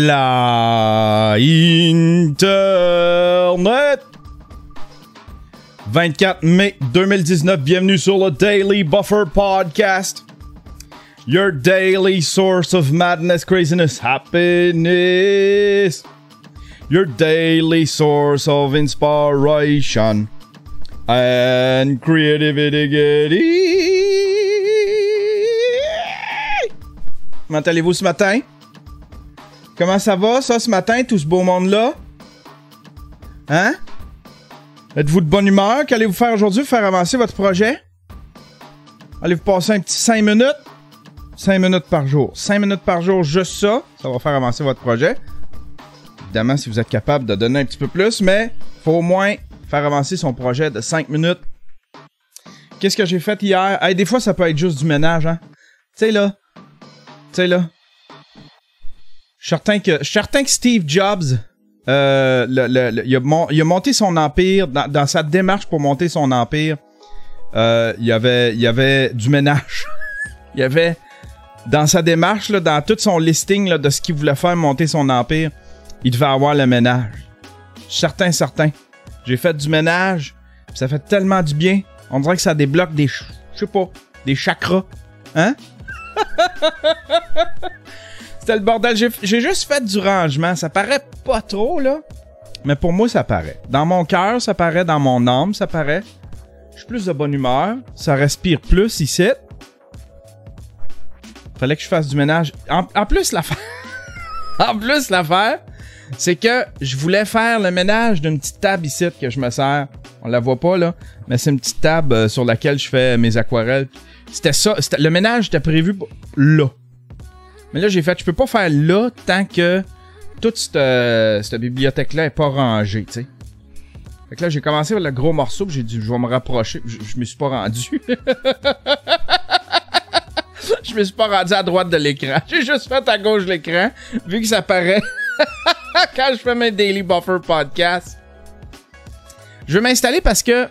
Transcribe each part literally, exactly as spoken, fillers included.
la Internet. vingt-quatre mai deux mille dix-neuf, bienvenue sur le Daily Buffer Podcast. Your daily source of madness, craziness, happiness. Your daily source of inspiration and creativity. Comment allez-vous ce matin? Comment ça va, ça, ce matin, tout ce beau monde-là? Hein? Êtes-vous de bonne humeur? Qu'allez-vous faire aujourd'hui pour faire avancer votre projet? Allez-vous passer un petit cinq minutes? cinq minutes par jour. cinq minutes par jour, juste ça. Ça va faire avancer votre projet. Évidemment, si vous êtes capable de donner un petit peu plus, mais il faut au moins faire avancer son projet de cinq minutes. Qu'est-ce que j'ai fait hier? Hey, des fois, ça peut être juste du ménage, hein? Tu sais, là. Tu sais, là. Je suis certain que, je suis certain que Steve Jobs, euh, le, le, le, il, a mon, il a monté son empire, dans, dans sa démarche pour monter son empire, euh, il y avait, il y avait du ménage. Il y avait, dans sa démarche, là, dans tout son listing là, de ce qu'il voulait faire monter son empire, il devait avoir le ménage. Je suis certain, certain. J'ai fait du ménage, pis ça fait tellement du bien. On dirait que ça débloque des, je sais pas, des chakras. Hein? C'était le bordel. J'ai, j'ai juste fait du rangement. Ça paraît pas trop, là. Mais pour moi, ça paraît. Dans mon cœur, ça paraît. Dans mon âme, ça paraît. Je suis plus de bonne humeur. Ça respire plus ici. Fallait que je fasse du ménage. En, en plus, l'affaire... en plus, l'affaire, c'est que je voulais faire le ménage d'une petite table ici que je me sers. On la voit pas, là. Mais c'est une petite table euh, sur laquelle je fais mes aquarelles. C'était ça. C'était, le ménage était prévu pour, là. Mais là, j'ai fait, je peux pas faire là tant que toute cette, euh, cette bibliothèque-là est pas rangée, tu sais. Fait que là, j'ai commencé avec le gros morceau, pis j'ai dit, je vais me rapprocher. Je, je me suis pas rendu. Je me suis pas rendu à droite de l'écran. J'ai juste fait à gauche de l'écran, vu que ça paraît quand je fais mes Daily Buffer Podcast. Je vais m'installer parce que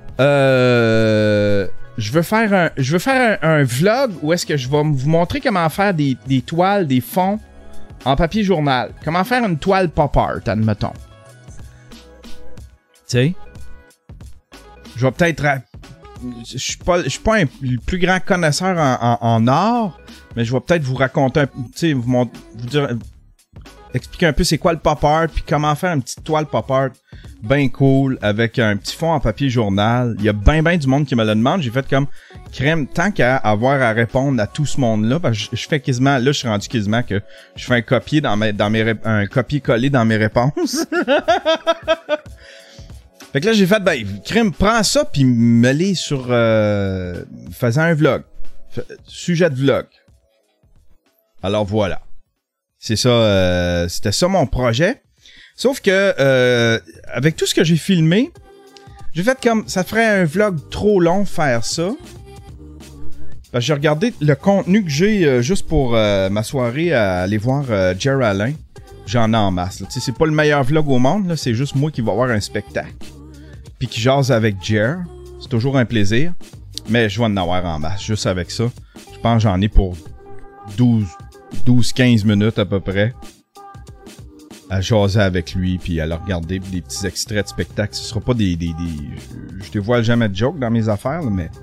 euh, je veux faire un, je veux faire un, un vlog où est-ce que je vais vous montrer comment faire des, des toiles, des fonds en papier journal. Comment faire une toile pop art, admettons. Tu sais, je vais peut-être... Je suis pas, je suis pas un, le plus grand connaisseur en, en, en art, mais je vais peut-être vous raconter un peu, tu sais, vous, mont- vous dire, expliquer un peu c'est quoi le pop art, puis comment faire une petite toile pop art bien cool avec un petit fond en papier journal. Il y a ben ben du monde qui me le demande. J'ai fait comme crème, tant qu'à avoir à répondre à tout ce monde-là, parce que je, je fais quasiment, là je suis rendu quasiment que je fais un copier dans mes, dans mes, un copier-coller dans mes réponses. Fait que là, j'ai fait, ben, crime, prends ça, pis mets-les sur, euh, faisant un vlog. F- sujet de vlog. Alors voilà. C'est ça, euh, c'était ça mon projet. Sauf que, euh, avec tout ce que j'ai filmé, j'ai fait comme, ça ferait un vlog trop long faire ça. Parce que j'ai regardé le contenu que j'ai euh, juste pour euh, ma soirée à aller voir euh, Jer Alain. J'en ai en masse, là. Tu sais, c'est pas le meilleur vlog au monde, là. C'est juste moi qui va voir un spectacle. Puis qui jase avec Jer. C'est toujours un plaisir. Mais je vais en avoir en masse, juste avec ça. Je pense que j'en ai pour douze quinze minutes à peu près. À jaser avec lui, puis à le regarder, puis des petits extraits de spectacle. Ce sera pas des... des, des je, je dévoile jamais de joke dans mes affaires, là, mais...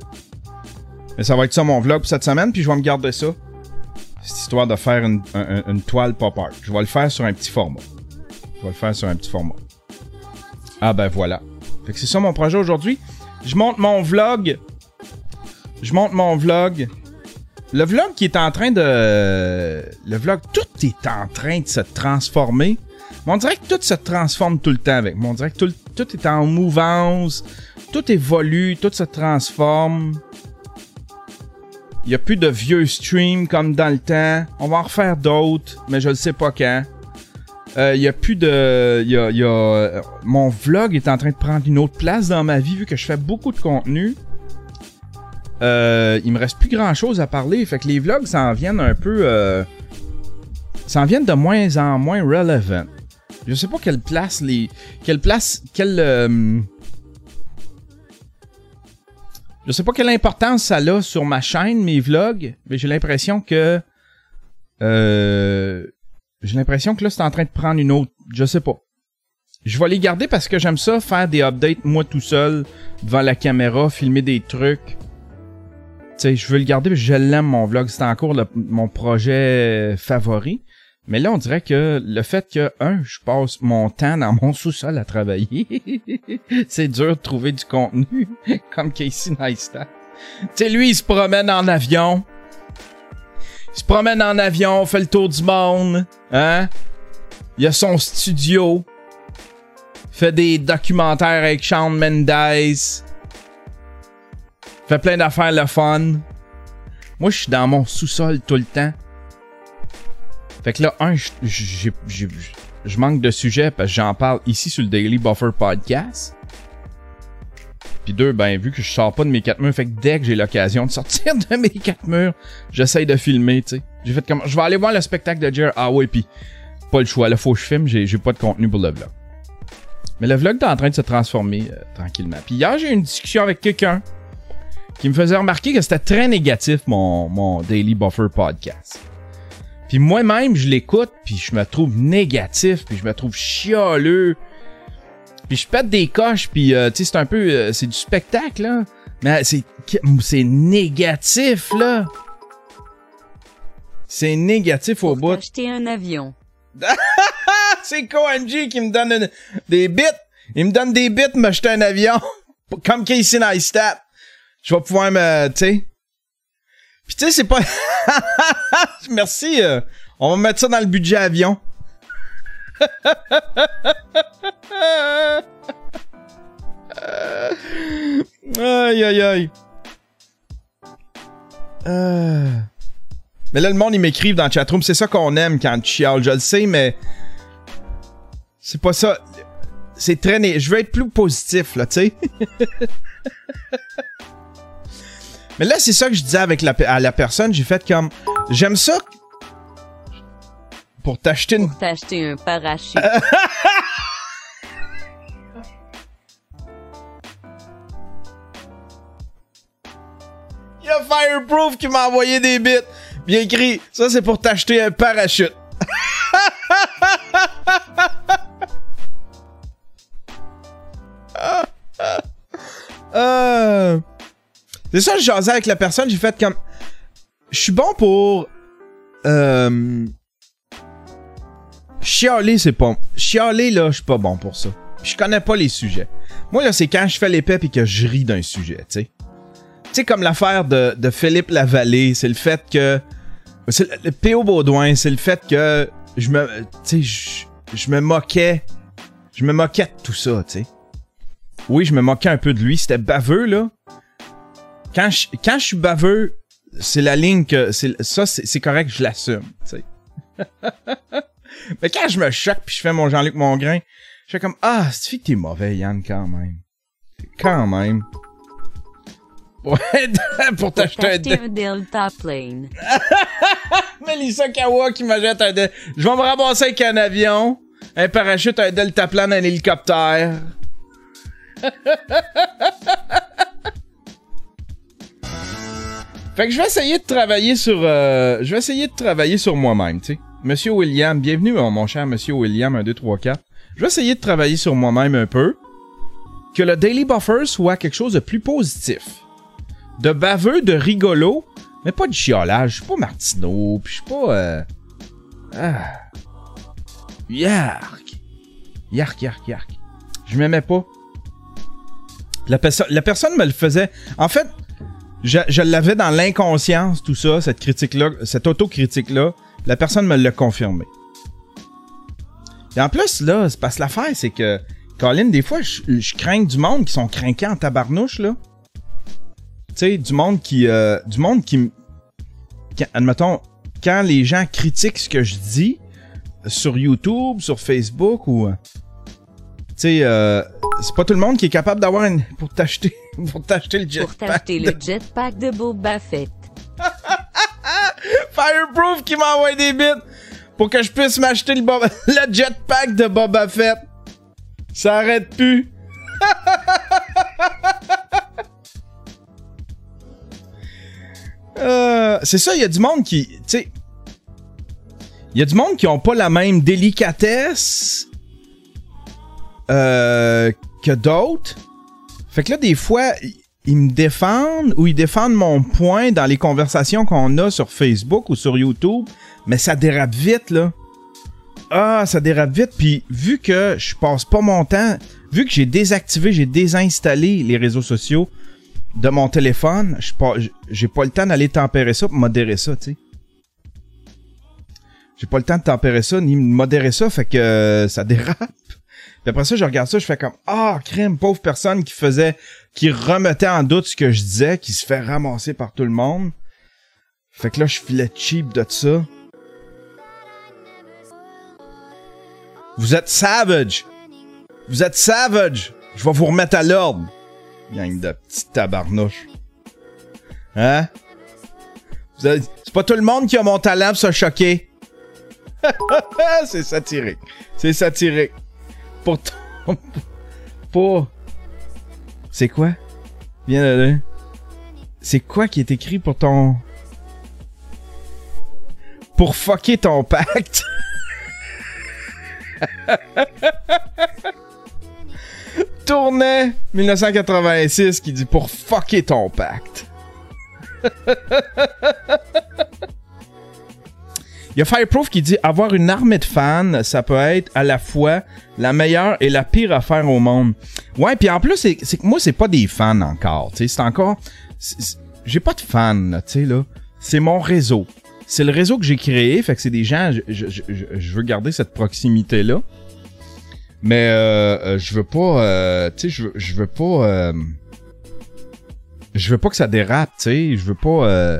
Mais ça va être ça mon vlog pour cette semaine, puis je vais me garder ça. Cette histoire de faire une, un, une toile pop art. Je vais le faire sur un petit format. Je vais le faire sur un petit format. Ah ben voilà. Fait que c'est ça mon projet aujourd'hui. Je monte mon vlog. Je monte mon vlog. Le vlog qui est en train de... Le vlog, tout est en train de se transformer. Mais on dirait que tout se transforme tout le temps avec moi. On dirait que tout, tout est en mouvance. Tout évolue, tout se transforme. Il n'y a plus de vieux streams comme dans le temps. On va en refaire d'autres, mais je ne sais pas quand. Il euh, y a plus de... Y a, y a... Mon vlog est en train de prendre une autre place dans ma vie vu que je fais beaucoup de contenu. Euh, il me reste plus grand chose à parler. Fait que les vlogs s'en viennent un peu... Euh... s'en viennent de moins en moins relevant. Je sais pas quelle place les... Quelle place... Quelle... Euh... Je sais pas quelle importance ça a sur ma chaîne, mes vlogs. Mais j'ai l'impression que... Euh... j'ai l'impression que là, c'est en train de prendre une autre... Je sais pas. Je vais les garder parce que j'aime ça, faire des updates moi tout seul, devant la caméra, filmer des trucs. Tu sais, je veux le garder parce que je l'aime, mon vlog. C'est encore le, mon projet favori. Mais là, on dirait que le fait que, un, je passe mon temps dans mon sous-sol à travailler, c'est dur de trouver du contenu, comme Casey Neistat. Tu sais, lui, il se promène en avion. Il se promène en avion, fait le tour du monde, hein? Il a son studio. Fait des documentaires avec Shawn Mendes. Fait plein d'affaires le fun. Moi, je suis dans mon sous-sol tout le temps. Fait que là, un, je manque de sujet parce que j'en parle ici sur le Daily Buffer Podcast. Puis deux, ben, vu que je sors pas de mes quatre murs, fait que dès que j'ai l'occasion de sortir de mes quatre murs, j'essaye de filmer, tu sais. J'ai fait comme, je vais aller voir le spectacle de Jer. Ah ouais, puis pas le choix, là, faut que je filme, j'ai, j'ai pas de contenu pour le vlog. Mais le vlog est en train de se transformer euh, tranquillement. Puis hier, j'ai eu une discussion avec quelqu'un qui me faisait remarquer que c'était très négatif, mon, mon Daily Buffer Podcast. Puis moi-même, je l'écoute, puis je me trouve négatif, puis je me trouve chialeux. Puis je pète des coches, puis euh, tu sais, c'est un peu... Euh, c'est du spectacle, là. Mais c'est, c'est négatif, là. C'est négatif au bout. Pour acheter un avion. C'est Koenji qui me donne une, des bits. Il me donne des bits pour m'acheter un avion. Comme Casey Neistat. Je vais pouvoir me... Tu sais... Puis tu sais, c'est pas... Merci. Euh, on va mettre ça dans le budget avion. Aïe, aïe, aïe. Euh... Mais là, le monde, ils m'écrivent dans le chatroom. C'est ça qu'on aime quand tu chiales. Je le sais, mais... C'est pas ça. C'est très... Né... Je veux être plus positif, là, tu sais. Mais là, c'est ça que je disais avec la, à la personne. J'ai fait comme... J'aime ça... Pour t'acheter une... Pour t'acheter un parachute. Il y a Fireproof qui m'a envoyé des bits. Bien écrit. Ça, c'est pour t'acheter un parachute. euh... C'est ça, je jasais avec la personne. J'ai fait comme... Je suis bon pour... Euh... Chialer, c'est pas... Chialer, là, je suis pas bon pour ça. Je connais pas les sujets. Moi, là, c'est quand je fais l'épée et que je ris d'un sujet, tu sais. Tu sais, comme l'affaire de, de Philippe Lavallée, c'est le fait que... C'est le, le P O Baudouin, c'est le fait que je me... Tu sais, je, je me moquais... Je me moquais de tout ça, tu sais. Oui, je me moquais un peu de lui. C'était baveux, là. Quand je, quand je suis baveux, c'est la ligne que... C'est, ça, c'est, c'est correct, je l'assume, tu sais. Mais quand je me choque puis je fais mon Jean-Luc Mongrain, je fais comme, ah, c'est fait que t'es mauvais, Yann, quand même. Quand même. Ouais, pour t'acheter un... un Delta Plane. Mélissa Kawa qui m'achète un... De... Je vais me ramasser avec un avion, un parachute, un Delta Plane, un hélicoptère. Fait que je vais essayer de travailler sur... Euh, je vais essayer de travailler sur moi-même, tu sais. Monsieur William, bienvenue, mon cher Monsieur William, un, deux, trois, quatre. Je vais essayer de travailler sur moi-même un peu. Que le Daily Buffer soit quelque chose de plus positif. De baveux, de rigolo, mais pas de chiolage. Je suis pas Martineau, pis je suis pas... Euh... Ah... Yark! Yark, yark, yark. Je m'aimais pas. La, perso- la personne me le faisait... En fait, je, je l'avais dans l'inconscience, tout ça, cette critique-là, cette autocritique-là. La personne me l'a confirmé. Et en plus, là, c'est parce que l'affaire, c'est que... Colin, des fois, je, je crains du monde qui sont craqués en tabarnouche, là. Tu sais, du monde qui... Euh, du monde qui... qui... Admettons, quand les gens critiquent ce que je dis sur YouTube, sur Facebook ou... Tu sais, euh, c'est pas tout le monde qui est capable d'avoir une... Pour t'acheter... Pour t'acheter le jetpack. Pour t'acheter de... le jetpack de Boba Fett. Fireproof qui m'envoie des bits pour que je puisse m'acheter le, Boba... le jetpack de Boba Fett. Ça arrête plus. euh, c'est ça, il y a du monde qui... Tu sais... Il y a du monde qui ont pas la même délicatesse euh, que d'autres. Fait que là, des fois, ils me défendent ou ils défendent mon point dans les conversations qu'on a sur Facebook ou sur YouTube, mais ça dérape vite, là. Ah, ça dérape vite, puis vu que je passe pas mon temps, vu que j'ai désactivé, j'ai désinstallé les réseaux sociaux de mon téléphone, je pas, j'ai pas le temps d'aller tempérer ça pour modérer ça, tu sais. J'ai pas le temps de tempérer ça, ni de modérer ça, fait que euh, ça dérape. Puis après ça, je regarde ça, je fais comme « Ah, crème, pauvre personne qui faisait, qui remettait en doute ce que je disais, qui se fait ramasser par tout le monde. » Fait que là, je filais cheap de ça. Vous êtes savage! Vous êtes savage! Je vais vous remettre à l'ordre! Gang de petits tabarnouches. Hein? Vous avez... C'est pas tout le monde qui a mon talent pour se choquer. C'est satirique. C'est satirique. Pour ton... Pour... C'est quoi? Viens de là. C'est quoi qui est écrit pour ton... Pour fucker ton pacte? Tournai dix-neuf cent quatre-vingt-six qui dit pour fucker ton pacte. Il y a Fireproof qui dit avoir une armée de fans, ça peut être à la fois la meilleure et la pire affaire au monde. Ouais, puis en plus, c'est, c'est que moi, c'est pas des fans encore. Tu sais, c'est encore. C'est, c'est, j'ai pas de fans, tu sais, là. C'est mon réseau. C'est le réseau que j'ai créé, fait que c'est des gens. Je, je, je, je veux garder cette proximité-là. Mais euh, euh, je veux pas. Euh, tu sais, je, je veux pas. Euh, je veux pas que ça dérape, tu sais. Je veux pas. Euh,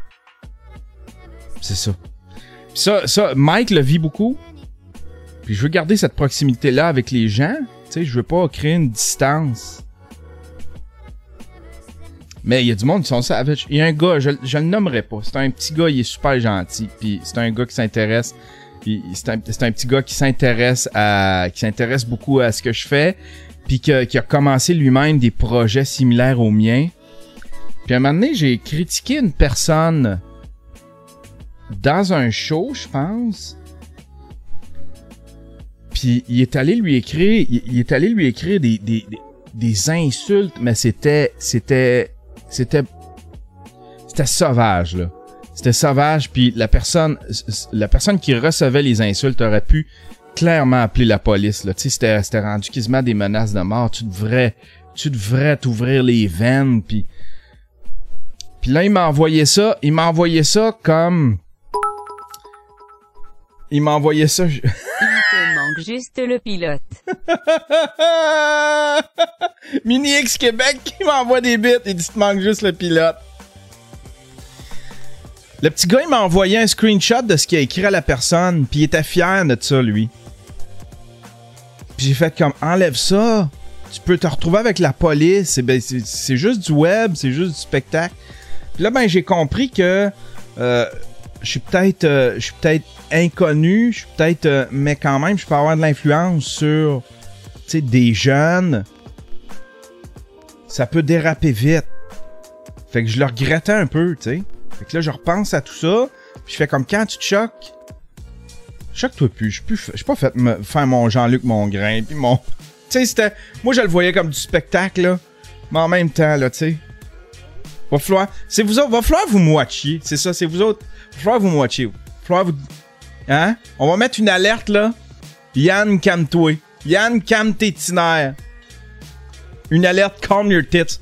c'est ça. Ça, ça, Mike le vit beaucoup. Puis je veux garder cette proximité-là avec les gens. Tu sais, je veux pas créer une distance. Mais il y a du monde qui sont savages. Il y a un gars, je, je le nommerai pas. C'est un petit gars, il est super gentil. Puis c'est un gars qui s'intéresse. Puis c'est un, c'est un petit gars qui s'intéresse à, qui s'intéresse beaucoup à ce que je fais. Puis que, qui a commencé lui-même des projets similaires aux miens. Puis à un moment donné, j'ai critiqué une personne dans un show, je pense. Puis il est allé lui écrire, il, il est allé lui écrire des, des, des, des insultes, mais c'était, c'était, c'était, c'était sauvage, là. C'était sauvage, puis la personne, la personne qui recevait les insultes aurait pu clairement appeler la police, là. Tu sais, c'était, c'était rendu quasiment des menaces de mort. Tu devrais, tu devrais t'ouvrir les veines, puis, puis là il m'a envoyé ça, il m'a envoyé ça comme Il m'a envoyé ça. Je... Il te manque juste le pilote. Mini X Québec qui m'envoie des bits. Il dit, il te manque juste le pilote. Le petit gars, il m'a envoyé un screenshot de ce qu'il a écrit à la personne. Puis il était fier de ça, lui. Puis j'ai fait comme, enlève ça. Tu peux te retrouver avec la police. C'est, ben, c'est, c'est juste du web. C'est juste du spectacle. Puis là, ben, j'ai compris que... Euh, je suis peut-être euh, je suis peut-être inconnu, je suis peut-être euh, mais quand même je peux avoir de l'influence sur tu sais des jeunes. Ça peut déraper vite. Fait que je le regrettais un peu, tu sais. Fait que là je repense à tout ça, puis je fais comme quand tu te choques, choque-toi plus, je suis plus je suis pas fait me faire mon Jean-Luc Mongrain puis mon tu sais c'était moi je le voyais comme du spectacle là, mais en même temps là, tu sais. Va falloir c'est vous autres, va falloir vous moitié, c'est ça, c'est vous autres. Va falloir vous moitié. Va falloir vous... Hein? On va mettre une alerte, là. Yann, calme-toi. Yann, calme tes tinaires. Une alerte, calm your tits.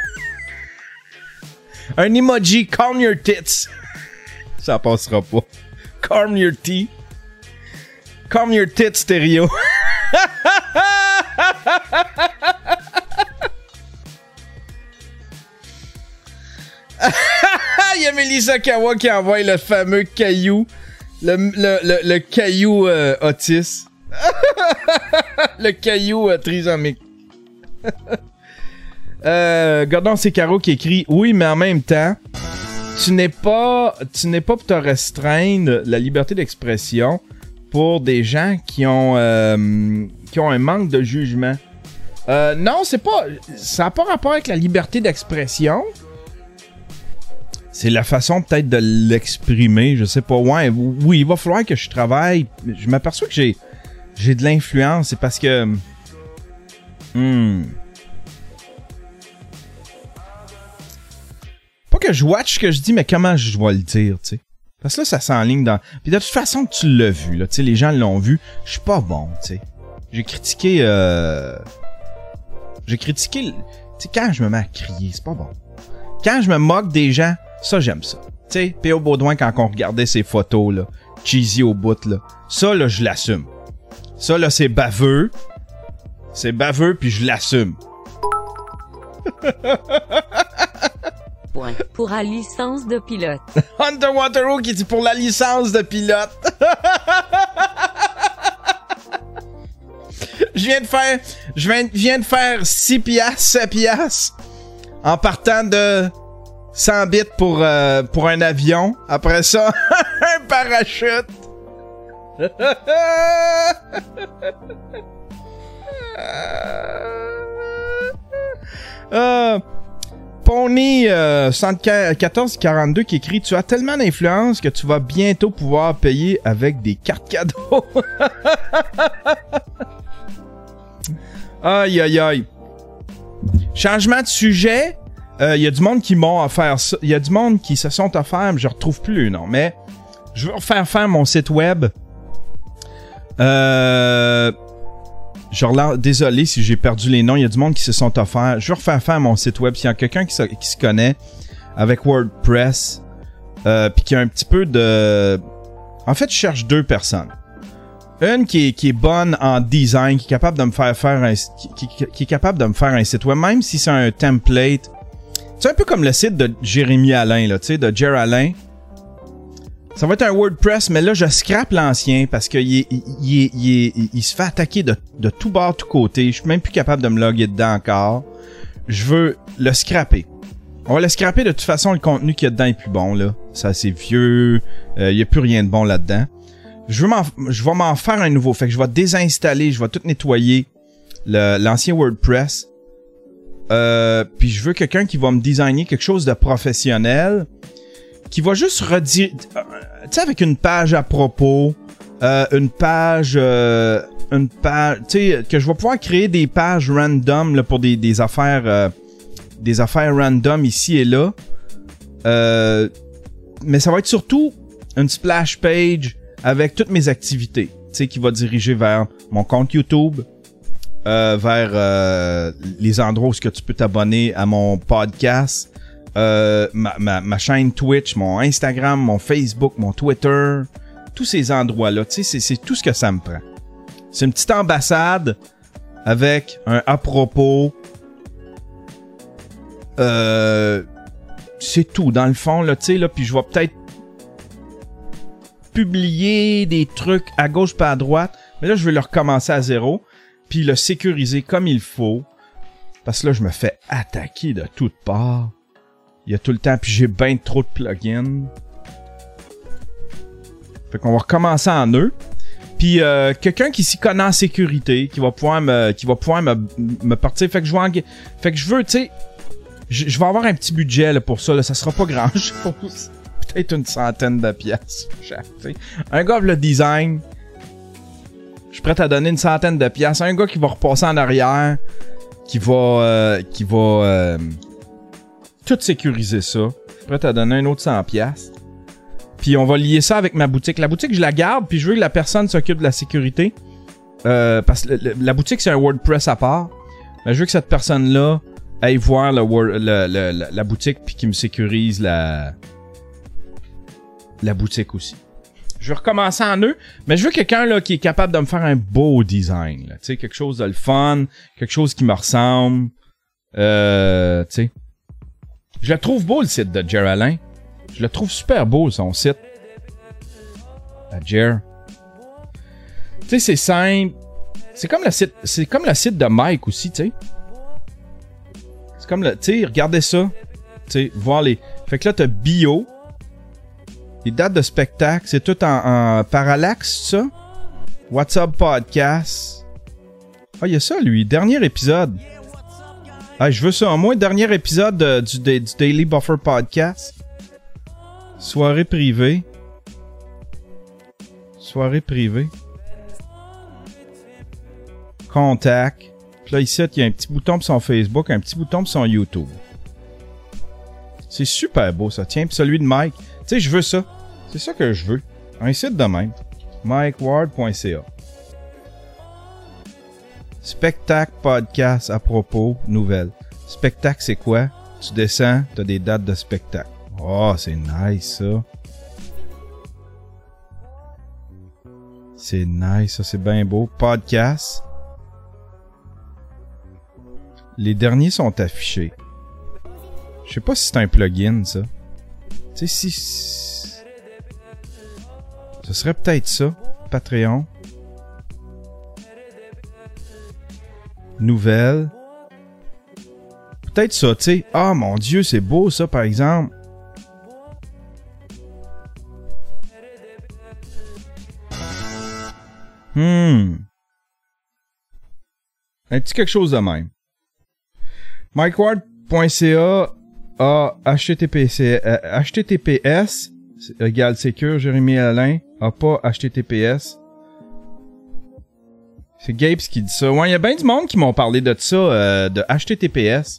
Un emoji, calm your tits. Ça passera pas. Calm your tea. Calm your tits, stéréo. Il y a Melissa Kawa qui envoie le fameux caillou. Le, le, le, le caillou euh, autiste. Le caillou euh, trisomique. euh, Gordon C. Caro qui écrit « Oui, mais en même temps, tu n'es pas, tu n'es pas pour te restreindre la liberté d'expression pour des gens qui ont, euh, qui ont un manque de jugement. Euh, non, c'est pas... Ça n'a pas rapport avec la liberté d'expression. c'est la façon peut-être de l'exprimer, je sais pas. Ouais, oui, il va falloir que je travaille. Je m'aperçois que j'ai j'ai de l'influence, c'est parce que hmm, pas que je watch ce que je dis, mais comment je vais le dire, tu sais. Parce que là, ça s'enligne dans... Puis de toute façon, tu l'as vu, là, tu sais, les gens l'ont vu. Je suis pas bon, tu sais. J'ai critiqué... Euh... J'ai critiqué... Tu sais, quand je me mets à crier, c'est pas bon. Quand je me moque des gens, ça, j'aime ça. Tu sais, P O Baudouin, quand on regardait ses photos, là, cheesy au bout, là, ça, là, je l'assume. Ça, là, c'est baveux. C'est baveux, puis je l'assume. Point. Pour la licence de pilote. Underwater qui dit pour la licence de pilote. Je viens de faire... Je viens, viens de faire six piastres, sept piastres en partant de cent bits pour, euh, pour un avion. Après ça, un parachute. euh, Pony euh, soixante-quatorze quarante-deux qui écrit « Tu as tellement d'influence que tu vas bientôt pouvoir payer avec des cartes cadeaux. » Aïe, aïe, aïe. Changement de sujet. Il euh, y a du monde qui m'ont offert ça. Il y a du monde qui se sont offerts, mais je retrouve plus le nom. Mais je veux refaire faire mon site web. Euh... Je relance, désolé si j'ai perdu les noms, il y a du monde qui se sont offerts. Je vais refaire faire mon site web. S'il y a quelqu'un qui se, qui se connaît avec WordPress, euh, puis qui a un petit peu de... En fait, je cherche deux personnes. Une qui est, qui est bonne en design, qui est capable de me faire faire un, qui, qui, qui est capable de me faire un site web, même si c'est un template. C'est un peu comme le site de Jérémy Alain, là, tu sais, de Jer Alain. Ça va être un WordPress, mais là, je scrape l'ancien parce qu'il il, il, il, il, il se fait attaquer de, de tout bord, tout côté. Je suis même plus capable de me loguer dedans encore. Je veux le scraper. On va le scraper de toute façon, le contenu qu'il y a dedans est plus bon, là. C'est assez vieux. Euh, il n'y a plus rien de bon là-dedans. Je veux m'en, je vais m'en faire un nouveau. Fait que je vais désinstaller, je vais tout nettoyer le, l'ancien WordPress. Euh, puis je veux quelqu'un qui va me designer quelque chose de professionnel. Qui va juste redire, tu sais, avec une page à propos, euh, une page, euh, une page, tu sais, que je vais pouvoir créer des pages random là, pour des, des affaires, euh, des affaires random ici et là. Euh, mais ça va être surtout une splash page avec toutes mes activités, tu sais, qui va diriger vers mon compte YouTube, euh, vers euh, les endroits où est-ce que tu peux t'abonner à mon podcast. Euh, ma, ma, ma chaîne Twitch, mon Instagram, mon Facebook, mon Twitter, tous ces endroits-là, tu sais, c'est, c'est tout ce que ça me prend. C'est une petite ambassade avec un à propos. Euh, c'est tout, dans le fond, là, tu sais, là, puis je vais peut-être publier des trucs à gauche pas à droite, mais là, je vais le recommencer à zéro, puis le sécuriser comme il faut, parce que là, je me fais attaquer de toutes parts. Il y a tout le temps, puis j'ai bien trop de plugins. Fait qu'on va recommencer en eux. Puis euh, quelqu'un qui s'y connaît en sécurité, qui va pouvoir me, qui va pouvoir me, me partir. Fait que je veux, en... fait que je veux, tu sais, je, je vais avoir un petit budget là, pour ça. Là, ça sera pas grand chose. Peut-être une centaine de pièces. Un gars le design. Je suis prêt à donner une centaine de pièces. Un gars qui va repasser en arrière, qui va, euh, qui va. Euh, tout sécuriser ça. Je suis prêt à donner un autre cent piastres. Puis on va lier ça avec ma boutique. La boutique, je la garde, puis je veux que la personne s'occupe de la sécurité. Euh, parce que le, le, la boutique, c'est un WordPress à part. Mais je veux que cette personne-là aille voir le, le, le, le, la boutique, puis qu'il me sécurise la, la boutique aussi. Je vais recommencer en eux, mais je veux quelqu'un là qui est capable de me faire un beau design. Tu sais, quelque chose de le fun, quelque chose qui me ressemble. Euh, tu sais. Je le trouve beau, le site de Jer Alain. Je le trouve super beau, son site. À Jer. Tu sais, c'est simple. C'est comme le site, c'est comme le site de Mike aussi, tu sais. C'est comme le, tu sais, regardez ça. Tu sais, voir les... Fait que là, t'as bio. Les dates de spectacle, c'est tout en, en parallaxe, ça. What's Up Podcast. Ah, il y a ça, lui. Dernier épisode. Ah, je veux ça. Au moins, dernier épisode de, du, du Daily Buffer Podcast. Soirée privée. Soirée privée. Contact. Puis là, ici, il y a un petit bouton pour son Facebook, un petit bouton pour son YouTube. C'est super beau, ça. Tiens, puis celui de Mike. Tu sais, je veux ça. C'est ça que je veux. Un site de même. mike ward point c a. Spectacle podcast à propos, nouvelle. Spectacle, c'est quoi? Tu descends, t'as des dates de spectacle. Oh, c'est nice, ça. C'est nice, ça, c'est bien beau. Podcast. Les derniers sont affichés. Je sais pas si c'est un plugin, ça. Tu sais, si... Ce serait peut-être ça. Patreon. Nouvelles. Peut-être ça, tu sais. Ah, mon Dieu, c'est beau, ça, par exemple. Hmm. Un petit quelque chose de même. mike ward point c a a H T T P C, euh, H T T P S égale Secure Jérémy Alain a pas H T T P S. C'est Gapes qui dit ça. Ouais, il y a bien du monde qui m'ont parlé de ça, euh, de H T T P S.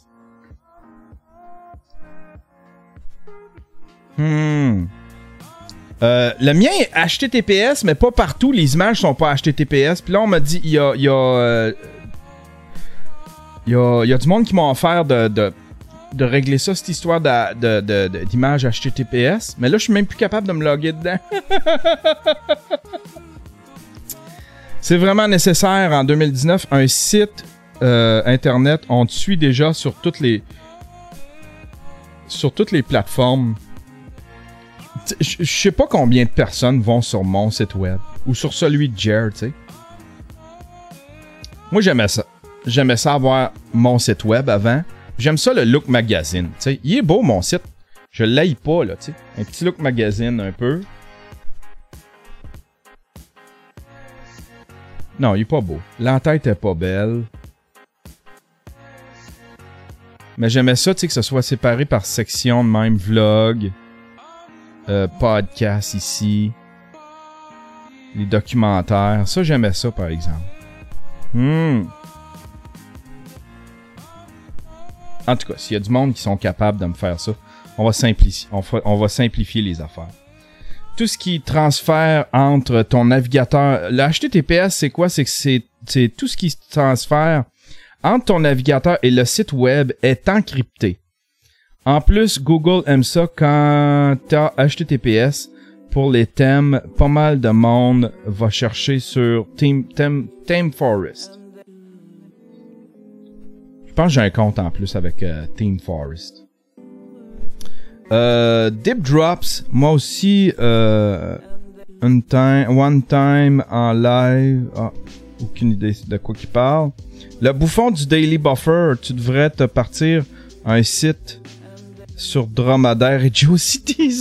Hmm. Euh, le mien est H T T P S, mais pas partout. Les images sont pas H T T P S. Puis là, on m'a dit, il y a... Il y a, euh, il y a, il y a du monde qui m'a offert de, de, de régler ça, cette histoire de, de, de, de, d'image H T T P S. Mais là, je suis même plus capable de me loguer dedans. C'est vraiment nécessaire en deux mille dix-neuf. Un site euh, internet, on te suit déjà sur toutes les sur toutes les plateformes. Je sais pas combien de personnes vont sur mon site web ou sur celui de Jer, tu sais. Moi, j'aimais ça. J'aimais ça avoir mon site web avant. J'aime ça le look magazine, tu sais. Il est beau, mon site. Je l'aille pas, là, tu sais. Un petit look magazine, un peu. Non, il est pas beau. L'entête est pas belle. Mais j'aimais ça, tu sais, que ce soit séparé par section de même vlog. Euh, podcast ici. Les documentaires. Ça, j'aimais ça, par exemple. Hmm. En tout cas, s'il y a du monde qui sont capables de me faire ça, on va simplifier, on, fa- on va simplifier les affaires. Tout ce qui transfère entre ton navigateur... Le H T T P S, c'est quoi? C'est que c'est, c'est tout ce qui se transfère entre ton navigateur et le site web est encrypté. En plus, Google aime ça quand t'as H T T P S pour les thèmes. Pas mal de monde va chercher sur Theme, Theme, Theme Forest. Je pense que j'ai un compte en plus avec euh, Theme Forest. Euh, Deep Drops, moi aussi, euh, une time, one time en live. Ah, aucune idée de quoi qu'il parle. Le bouffon du Daily Buffer, tu devrais te partir un site sur Dromadaire et GeoCities.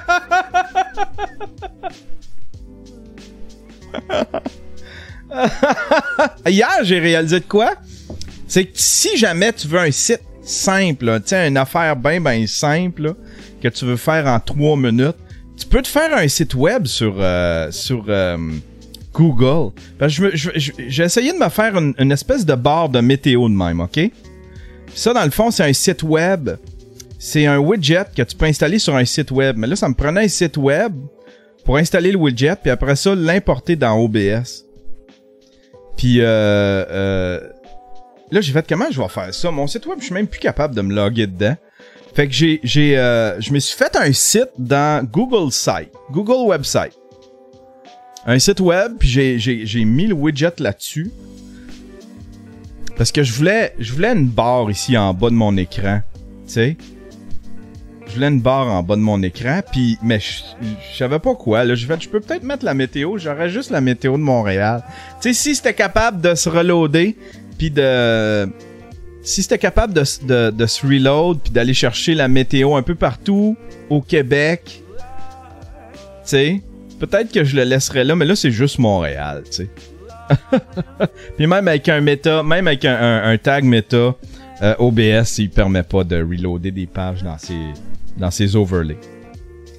Hier, j'ai réalisé de quoi? C'est que si jamais tu veux un site simple, tu sais, une affaire bien, bien simple, là, que tu veux faire en trois minutes, tu peux te faire un site web sur, euh, sur euh, Google. Parce que je, je, je, j'ai essayé de me faire une, une espèce de barre de météo de même, OK? Ça, dans le fond, c'est un site web. C'est un widget que tu peux installer sur un site web. Mais là, ça me prenait un site web pour installer le widget, puis après ça, l'importer dans O B S. Puis, euh... euh là, j'ai fait comment je vais faire ça? Mon site web, je suis même plus capable de me loguer dedans. Fait que j'ai, j'ai, euh, je me suis fait un site dans Google Site, Google Website. Un site web, puis j'ai, j'ai, j'ai mis le widget là-dessus. Parce que je voulais, je voulais une barre ici en bas de mon écran. Tu sais? Je voulais une barre en bas de mon écran, puis mais je, je savais pas quoi. Là, j'ai fait, je peux peut-être mettre la météo. J'aurais juste la météo de Montréal. Tu sais, si c'était capable de se reloader, puis de... Si c'était capable de, de, de se reload, puis d'aller chercher la météo un peu partout au Québec, tu sais, peut-être que je le laisserais là, mais là, c'est juste Montréal, tu sais. Puis même avec un méta, même avec un, un, un tag méta, euh, O B S, il permet pas de reloader des pages dans ses, dans ses overlays.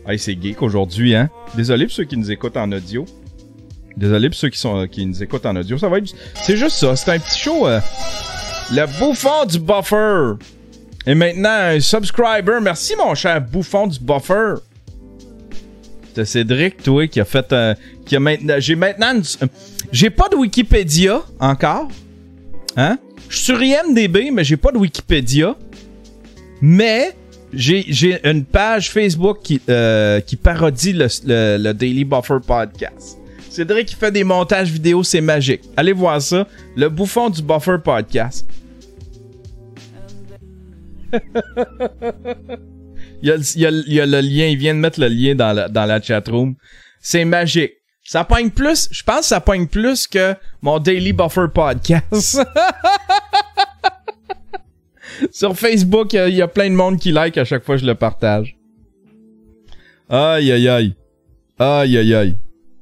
Hey, c'est geek aujourd'hui, hein? Désolé pour ceux qui nous écoutent en audio. Désolé pour ceux qui, sont, qui nous écoutent en audio. Ça va être... C'est juste ça. C'est un petit show. Euh, le bouffon du buffer. Et maintenant, un subscriber. Merci, mon cher bouffon du buffer. C'est Cédric, toi, qui a fait un... Qui a maintenant... J'ai maintenant... Une... J'ai pas de Wikipédia, encore. Hein? Je suis sur I M D B, mais j'ai pas de Wikipédia. Mais... J'ai, j'ai une page Facebook qui, euh, qui parodie le, le, le Daily Buffer Podcast. Cédric qui fait des montages vidéo, c'est magique. Allez voir ça. Le bouffon du Buffer Podcast. il, y a, il, y a, il y a le lien. Il vient de mettre le lien dans la, dans la chatroom. C'est magique. Ça pogne plus. Je pense que ça pogne plus que mon Daily Buffer Podcast. Sur Facebook, il y, y a plein de monde qui like à chaque fois que je le partage. Aïe, aïe, aïe. Aïe, aïe, aïe.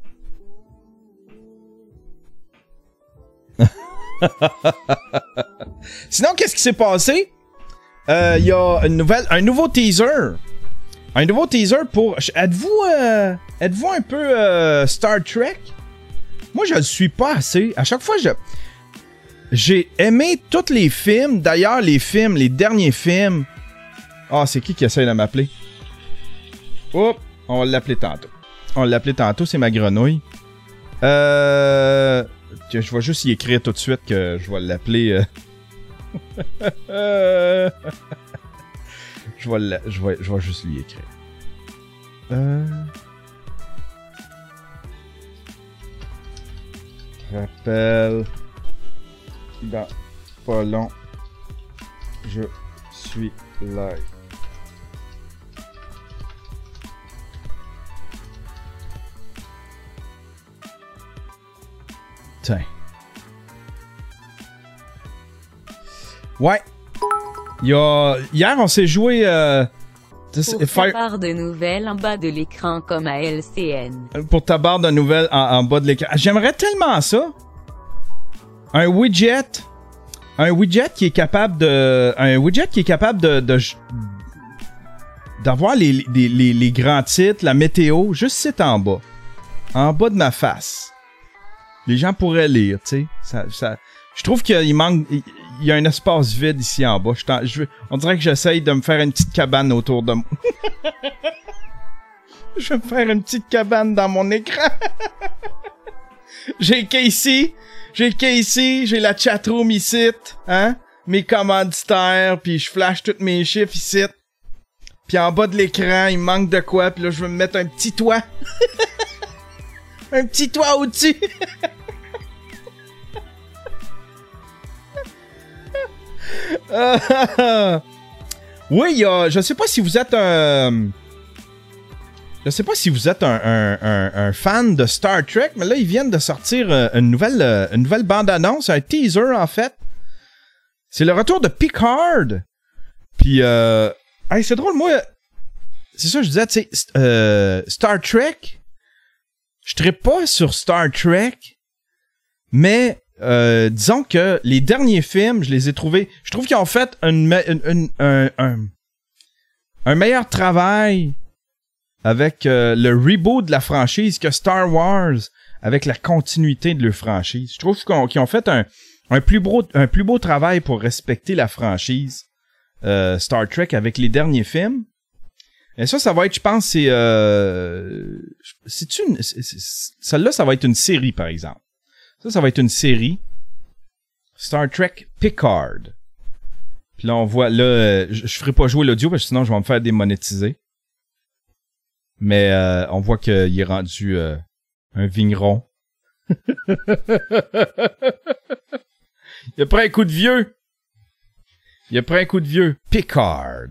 Sinon, qu'est-ce qui s'est passé? Il euh, y a une nouvelle, un nouveau teaser. Un nouveau teaser pour... Êtes-vous euh, êtes-vous un peu euh, Star Trek? Moi, je le suis pas assez. À chaque fois, je... J'ai aimé tous les films. D'ailleurs, les films, les derniers films... Ah, oh, c'est qui qui essaie de m'appeler? Hop, on va l'appeler tantôt. On va l'appeler tantôt, c'est ma grenouille. Euh... Je vais juste y écrire tout de suite que je vais l'appeler... Euh... je, vais la... je, vais... je vais juste lui écrire. Euh... Rappel... Dans pas long, je suis live. Tiens. Ouais. Il y a... Hier, on s'est joué... Euh... Pour Fire... ta barre de nouvelles en bas de l'écran comme à L C N. Pour ta barre de nouvelles en, en bas de l'écran. J'aimerais tellement ça. Un widget, un widget qui est capable de, un widget qui est capable de, de d'avoir les, les, les, les grands titres, la météo, juste ici en bas, en bas de ma face. Les gens pourraient lire, tu sais. Ça, ça, je trouve qu'il manque, il y a un espace vide ici en bas. Je, je on dirait que j'essaye de me faire une petite cabane autour de moi. Je vais me faire une petite cabane dans mon écran. J'ai Casey. J'ai Casey, j'ai la chatroom ici, hein? Mes commanditaires, puis je flash tous mes chiffres ici. Puis en bas de l'écran, il manque de quoi, puis là, je vais me mettre un petit toit. Un petit toit au-dessus. Oui, il y a... Je sais pas si vous êtes un... Je sais pas si vous êtes un, un, un, un fan de Star Trek, mais là, ils viennent de sortir une nouvelle, une nouvelle bande-annonce, un teaser, en fait. C'est le retour de Picard. Puis, euh... Hey, c'est drôle, moi... C'est ça, je disais, tu sais, euh, Star Trek... Je trippe pas sur Star Trek, mais euh, disons que les derniers films, je les ai trouvés... Je trouve qu'ils ont fait une, une, une, un, un, un meilleur travail... avec euh, le reboot de la franchise que Star Wars, avec la continuité de leur franchise. Je trouve qu'on, qu'ils ont fait un, un, plus beau, un plus beau travail pour respecter la franchise euh, Star Trek avec les derniers films. Et ça, ça va être, je pense, c'est... Euh, c'est une, c'est, c'est, celle-là, ça va être une série, par exemple. Ça, ça va être une série. Star Trek Picard. Puis là, on voit... Là, euh, je, je ferai pas jouer l'audio, parce que sinon, je vais me faire démonétiser. Mais euh, on voit qu'il est rendu euh, un vigneron. Il a pris un coup de vieux. Il a pris un coup de vieux. Picard.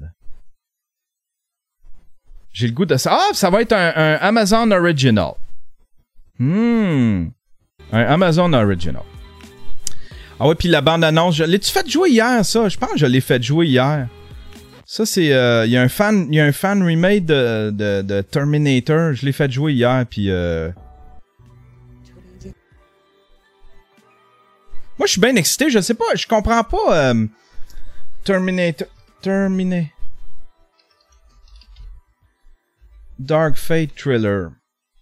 J'ai le goût de ça. Ah, ça va être un, un Amazon Original. Hmm. Un Amazon Original. Ah ouais, puis la bande-annonce. Je... L'as-tu fait jouer hier, ça? Je pense que je l'ai fait jouer hier. Ça, c'est... Il euh, y a un fan il y a un fan remake de, de, de Terminator. Je l'ai fait jouer hier, puis... Euh... Moi, je suis bien excité. Je sais pas, je comprends pas... Euh... Terminator... Terminator... Dark Fate Thriller.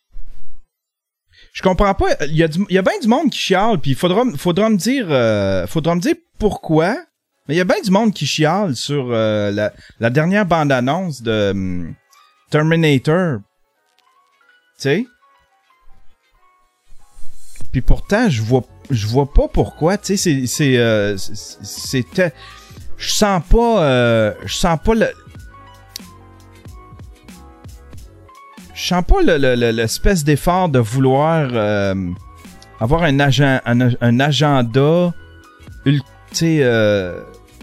Je comprends pas. Il y a, du, il y a bien du monde qui chiale, puis il faudra, faudra me dire, euh, faudra me dire pourquoi. Mais il y a bien du monde qui chiale sur euh, la, la dernière bande-annonce de um, Terminator. Tu sais? Puis pourtant, je vois, je vois pas pourquoi. Tu sais, c'est, c'est, euh, c'était, je sens pas, euh, je sens pas le, je sens pas le, le, le, l'espèce d'effort de vouloir euh, avoir un agent, un, un agenda, tu sais, euh,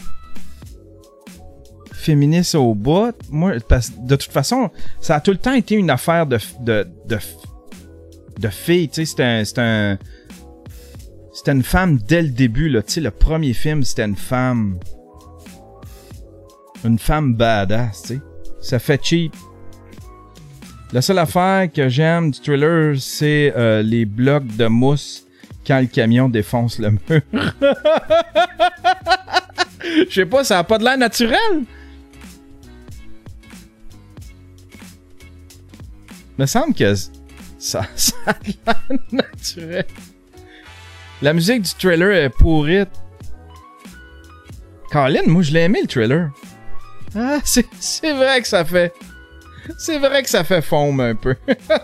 féministe au bout. Moi, parce, de toute façon, ça a tout le temps été une affaire de, de, de de filles, tu sais, c'était un, c'était un, c'était une femme dès le début, là, tu sais, le premier film, c'était une femme, une femme badass, tu sais, ça fait cheap. La seule affaire que j'aime du thriller, c'est euh, les blocs de mousse quand le camion défonce le mur. Je sais pas, ça a pas de l'air naturel. Me semble que Ça, ça a l'air naturel. La musique du trailer est pourrite. Colin, moi je l'ai aimé le trailer. Ah, c'est, c'est vrai que ça fait. C'est vrai que ça fait fondre un peu.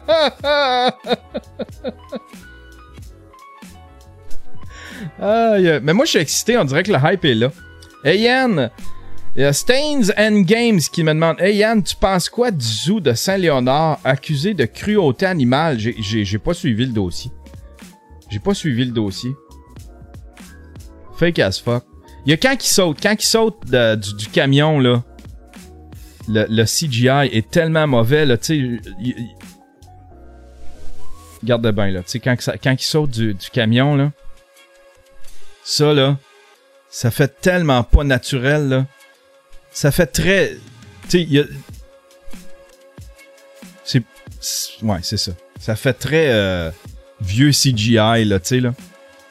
ah, yeah. Mais moi je suis excité, on dirait que le hype est là. Hey Yann! Il y a Stains and Games qui me demande « Hey Yann, tu penses quoi du zoo de Saint-Léonard accusé de cruauté animale? » J'ai, j'ai, j'ai pas suivi le dossier. J'ai pas suivi le dossier. Fake as fuck. Il y a quand il saute, quand il saute de, du, du camion, là, le, le C G I est tellement mauvais, là, tu sais... Il, il... Regarde bien, là, tu sais, quand, quand il saute du, du camion, là, ça, là, ça fait tellement pas naturel, là. Ça fait très... Tu sais, il y a... C'est... c'est... Ouais, c'est ça. Ça fait très euh, vieux C G I, là, tu sais, là.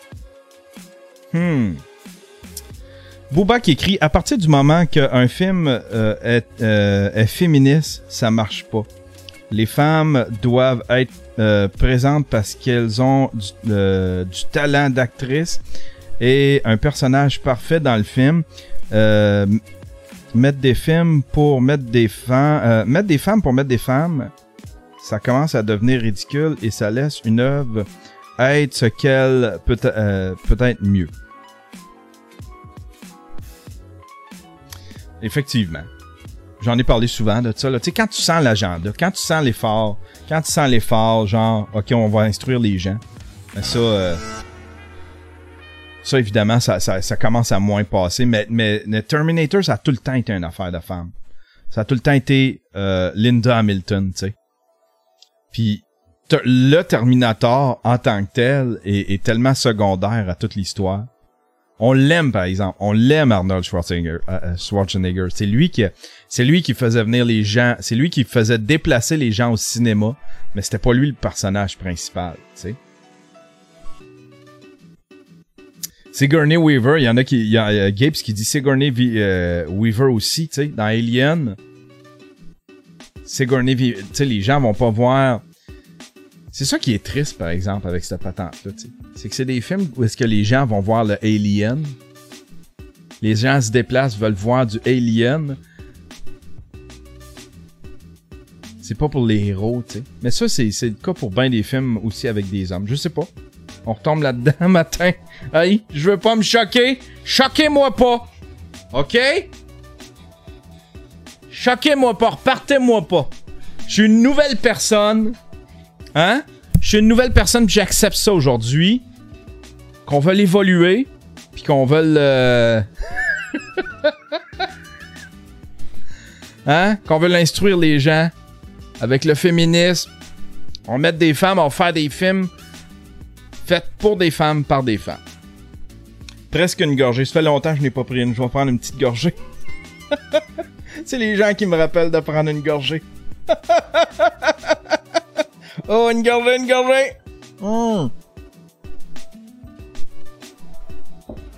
Hmm. Booba qui écrit « À partir du moment qu'un film euh, est, euh, est féministe, ça marche pas. Les femmes doivent être euh, présentes parce qu'elles ont du, euh, du talent d'actrice et un personnage parfait dans le film. Euh, mettre des films pour mettre des femmes, euh, mettre des femmes pour mettre des femmes, ça commence à devenir ridicule et ça laisse une œuvre être ce qu'elle peut, euh, peut être mieux. » Effectivement. J'en ai parlé souvent de ça. Tu sais, quand tu sens l'agenda, quand tu sens l'effort, quand tu sens l'effort, genre, OK, on va instruire les gens, ben ça... Euh, Ça, évidemment, ça, ça, ça commence à moins passer, mais, mais, mais Terminator, ça a tout le temps été une affaire de femme. Ça a tout le temps été euh, Linda Hamilton, tu sais. Puis, ter- le Terminator, en tant que tel, est, est tellement secondaire à toute l'histoire. On l'aime, par exemple. On l'aime, Arnold Schwarzenegger. Euh, Schwarzenegger. C'est lui qui, c'est lui qui faisait venir les gens, c'est lui qui faisait déplacer les gens au cinéma, mais c'était pas lui le personnage principal, tu sais. Sigourney Weaver, il y en a qui... Il y a euh, Gapes qui dit Sigourney euh, Weaver aussi, tu sais, dans Alien. Sigourney Weaver, tu sais, les gens vont pas voir... C'est ça qui est triste, par exemple, avec cette patente-là, tu sais. C'est que c'est des films où est-ce que les gens vont voir le Alien. Les gens se déplacent, veulent voir du Alien. C'est pas pour les héros, tu sais. Mais ça, c'est, c'est le cas pour bien des films aussi avec des hommes. Je sais pas. On retombe là-dedans matin. Hey, je veux pas me choquer. Choquez-moi pas. OK? Choquez-moi pas. Repartez-moi pas. Je suis une nouvelle personne. Hein? Je suis une nouvelle personne pis j'accepte ça aujourd'hui. Qu'on veut l'évoluer. Pis qu'on veut le... hein? Qu'on veut l'instruire les gens. Avec le féminisme. On va mettre des femmes, on va faire des films faites pour des femmes, par des femmes. Presque une gorgée. Ça fait longtemps que je n'ai pas pris une. Je vais prendre une petite gorgée. C'est les gens qui me rappellent de prendre une gorgée. Oh, une gorgée, une gorgée! Mmh.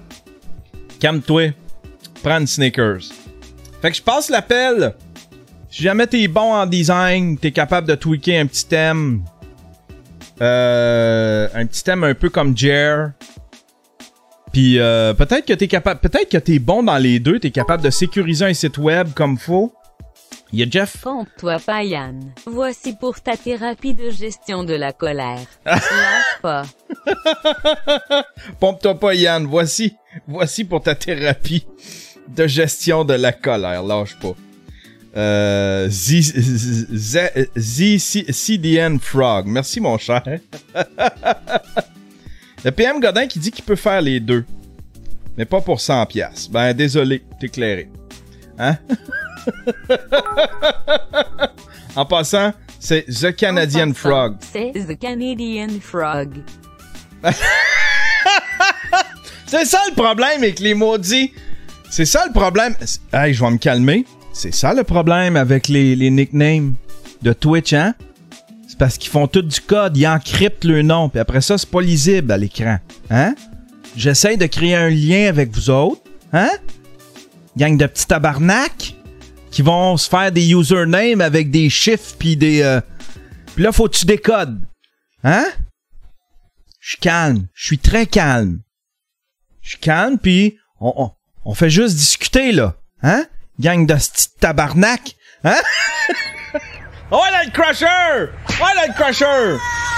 Calme-toi. Prends une Snickers. Fait que je passe l'appel. Si jamais t'es bon en design, t'es capable de tweaker un petit thème. Euh, un petit thème un peu comme Jer. Puis euh, peut-être que t'es capable. Peut-être que t'es bon dans les deux, t'es capable de sécuriser un site web comme faut. Il y a Jeff. Pompe-toi pas, Yann. Voici pour ta thérapie de gestion de la colère. Lâche pas. Pompe-toi pas, Yann. Voici, voici pour ta thérapie de gestion de la colère. Lâche pas. Euh, Z, Z, Z, Z, C D N Frog. Merci, mon cher. Le P M Godin qui dit qu'il peut faire les deux. Mais pas pour cent piastres. Ben, désolé, t'es éclairé. Hein? En passant, c'est The Canadian en Frog. C'est The Canadian Frog. C'est ça le problème avec les maudits. C'est ça le problème. Hey, je vais me calmer. C'est ça le problème avec les, les nicknames de Twitch, hein? C'est parce qu'ils font tout du code, ils encryptent le nom, puis après ça, c'est pas lisible à l'écran. Hein? J'essaye de créer un lien avec vous autres. Hein? Gang de petits tabarnak qui vont se faire des usernames avec des chiffres puis des... Euh... Puis là, faut que tu décodes. Hein? Je suis calme. Je suis très calme. Je suis calme, puis on, on, on fait juste discuter, là. Hein? Gang de petits tabarnak. Hein? Oh, là, le crusher! Oh, là, le crusher!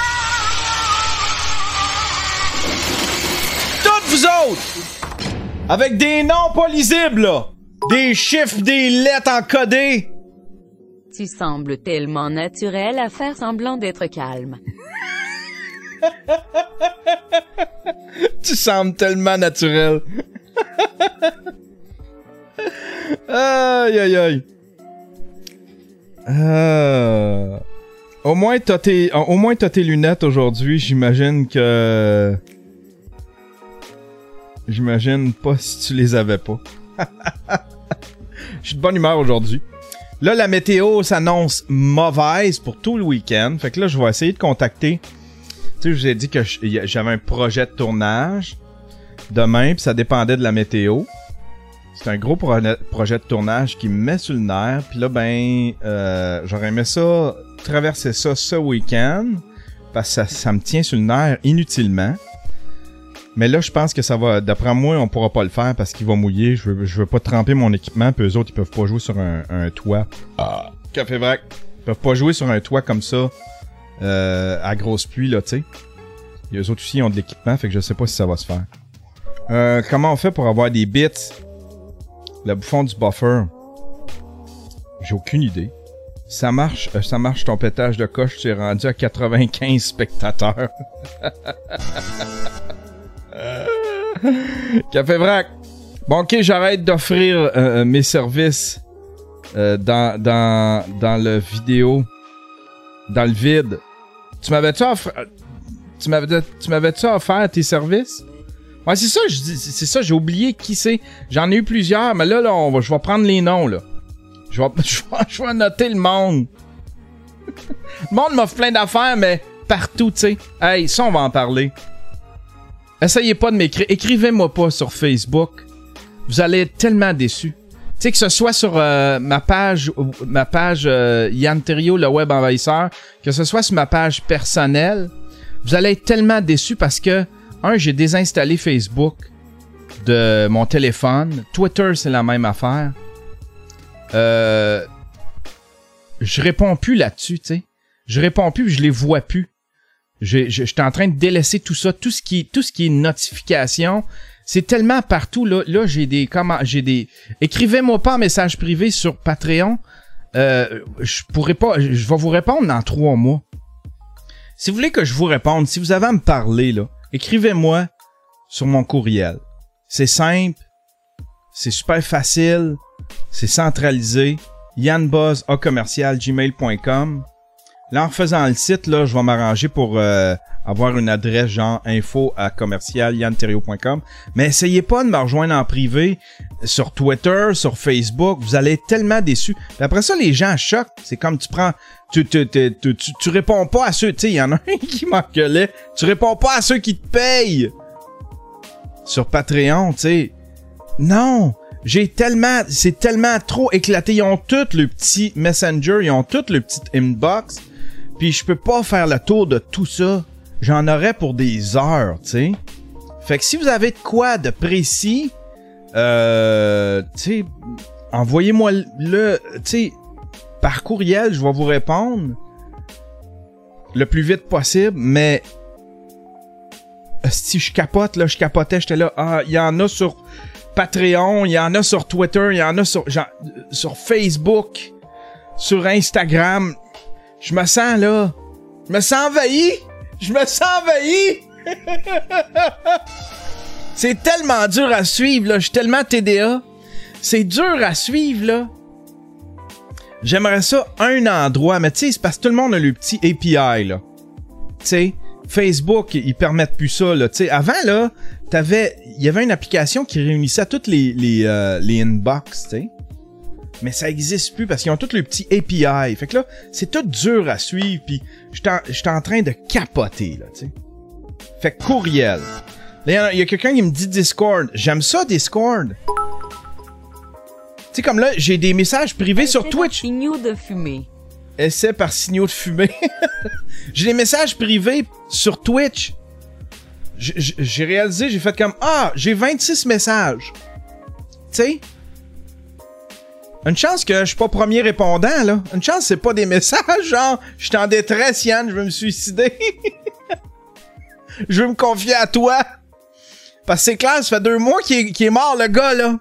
Toutes vous autres! Avec des noms pas lisibles, là! Des chiffres, des lettres encodées! Tu sembles tellement naturel à faire semblant d'être calme. Tu sembles tellement naturel. Aïe, aïe, aïe. Euh... Au moins, t'as tes... Au moins, t'as tes lunettes aujourd'hui. J'imagine que... J'imagine pas si tu les avais pas. Je suis de bonne humeur aujourd'hui. Là, la météo s'annonce mauvaise pour tout le week-end. Fait que là, je vais essayer de contacter... Tu sais, je vous ai dit que j'avais un projet de tournage demain, puis ça dépendait de la météo. C'est un gros pro- projet de tournage qui me met sur le nerf. Puis là, ben, euh, j'aurais aimé ça, traverser ça ce week-end, parce que ça, ça me tient sur le nerf inutilement. Mais là, je pense que ça va, d'après moi, on pourra pas le faire parce qu'il va mouiller. Je veux, je veux pas tremper mon équipement, puis eux autres, ils peuvent pas jouer sur un, un toit. Ah, café vrac. Ils peuvent pas jouer sur un toit comme ça, euh, à grosse pluie, là, tu sais. Et eux autres aussi, ils ont de l'équipement, fait que je sais pas si ça va se faire. Euh, comment on fait pour avoir des bits? Le bouffon du buffer. J'ai aucune idée. Ça marche, euh, ça marche ton pétage de coche, tu es rendu à quatre-vingt-quinze spectateurs. Café vrac. Bon, ok, j'arrête d'offrir euh, mes services euh, dans, dans, dans le vidéo, dans le vide. Tu m'avais-tu offert, tu m'avais, tu m'avais-tu offert tes services? Ouais, c'est ça, je dis, c'est ça, j'ai oublié qui c'est. J'en ai eu plusieurs, mais là, là, on va, je vais prendre les noms, là. Je vais, je vais, je vais noter le monde. Le monde m'offre plein d'affaires, mais partout, tu sais. Hey, ça, on va en parler. Essayez pas de m'écrire. Écrivez-moi pas sur Facebook. Vous allez être tellement déçus. Tu sais, que ce soit sur euh, ma page, ma page euh, Yann Terriot, le web envahisseur, que ce soit sur ma page personnelle, vous allez être tellement déçus parce que un, j'ai désinstallé Facebook de mon téléphone. Twitter, c'est la même affaire. Euh, je réponds plus là-dessus, tu sais. Je réponds plus, je les vois plus. Je suis en train de délaisser tout ça, tout ce qui, tout ce qui est notification. C'est tellement partout, là. Là, j'ai des comment, j'ai des. Écrivez-moi pas en message privé sur Patreon. Euh, je pourrais pas. Je vais vous répondre dans trois mois. Si vous voulez que je vous réponde, si vous avez à me parler, là, écrivez-moi sur mon courriel. C'est simple, c'est super facile, c'est centralisé. yannbuzz a commercial gmail point com. Là, en faisant le site, là, je vais m'arranger pour euh, avoir une adresse genre info à commercial yann terriot point com. Mais essayez pas de me rejoindre en privé sur Twitter, sur Facebook. Vous allez être tellement déçus. Puis après ça, les gens choquent. C'est comme tu prends... Tu, tu, tu, tu, tu, tu réponds pas à ceux... Tu sais, il y en a un qui m'engueulait. Tu réponds pas à ceux qui te payent. Sur Patreon, tu sais. Non! J'ai tellement... C'est tellement trop éclaté. Ils ont tout le petit Messenger, ils ont tout le petit inbox. Puis je peux pas faire le tour de tout ça. J'en aurais pour des heures, tu sais. Fait que si vous avez de quoi de précis, euh, tu sais, envoyez-moi le, tu sais, par courriel, je vais vous répondre le plus vite possible, mais si je capote, là, je capotais, j'étais là, ah, il y en a sur Patreon, il y en a sur Twitter, il y en a sur, genre, sur Facebook, sur Instagram. Je me sens, là, je me sens envahi, je me sens envahi. C'est tellement dur à suivre, là, je suis tellement T D A. C'est dur à suivre, là. J'aimerais ça un endroit, mais tu sais, c'est parce que tout le monde a le petit A P I, là. Tu sais, Facebook, ils permettent plus ça, là. Tu sais, avant, là, t'avais... Il y avait une application qui réunissait toutes les, les, euh, les inbox, tu sais. Mais ça existe plus parce qu'ils ont tous le petit A P I. Fait que là, c'est tout dur à suivre, pis j'étais en train de capoter, là, tu sais. Fait que courriel. Là, il y a, a quelqu'un qui me dit Discord. J'aime ça, Discord. Tu sais, comme là, j'ai des messages privés sur Twitch. Signaux de fumée. Essai par signaux de fumée. J'ai des messages privés sur Twitch. J'ai réalisé, j'ai fait comme, ah, j'ai vingt-six messages. Tu sais? Une chance que je suis pas premier répondant, là. Une chance c'est pas des messages, genre, je suis en détresse, Yann, je veux me suicider. Je veux me confier à toi. Parce que c'est clair, ça fait deux mois qu'il est, qu'il est mort, le gars, là.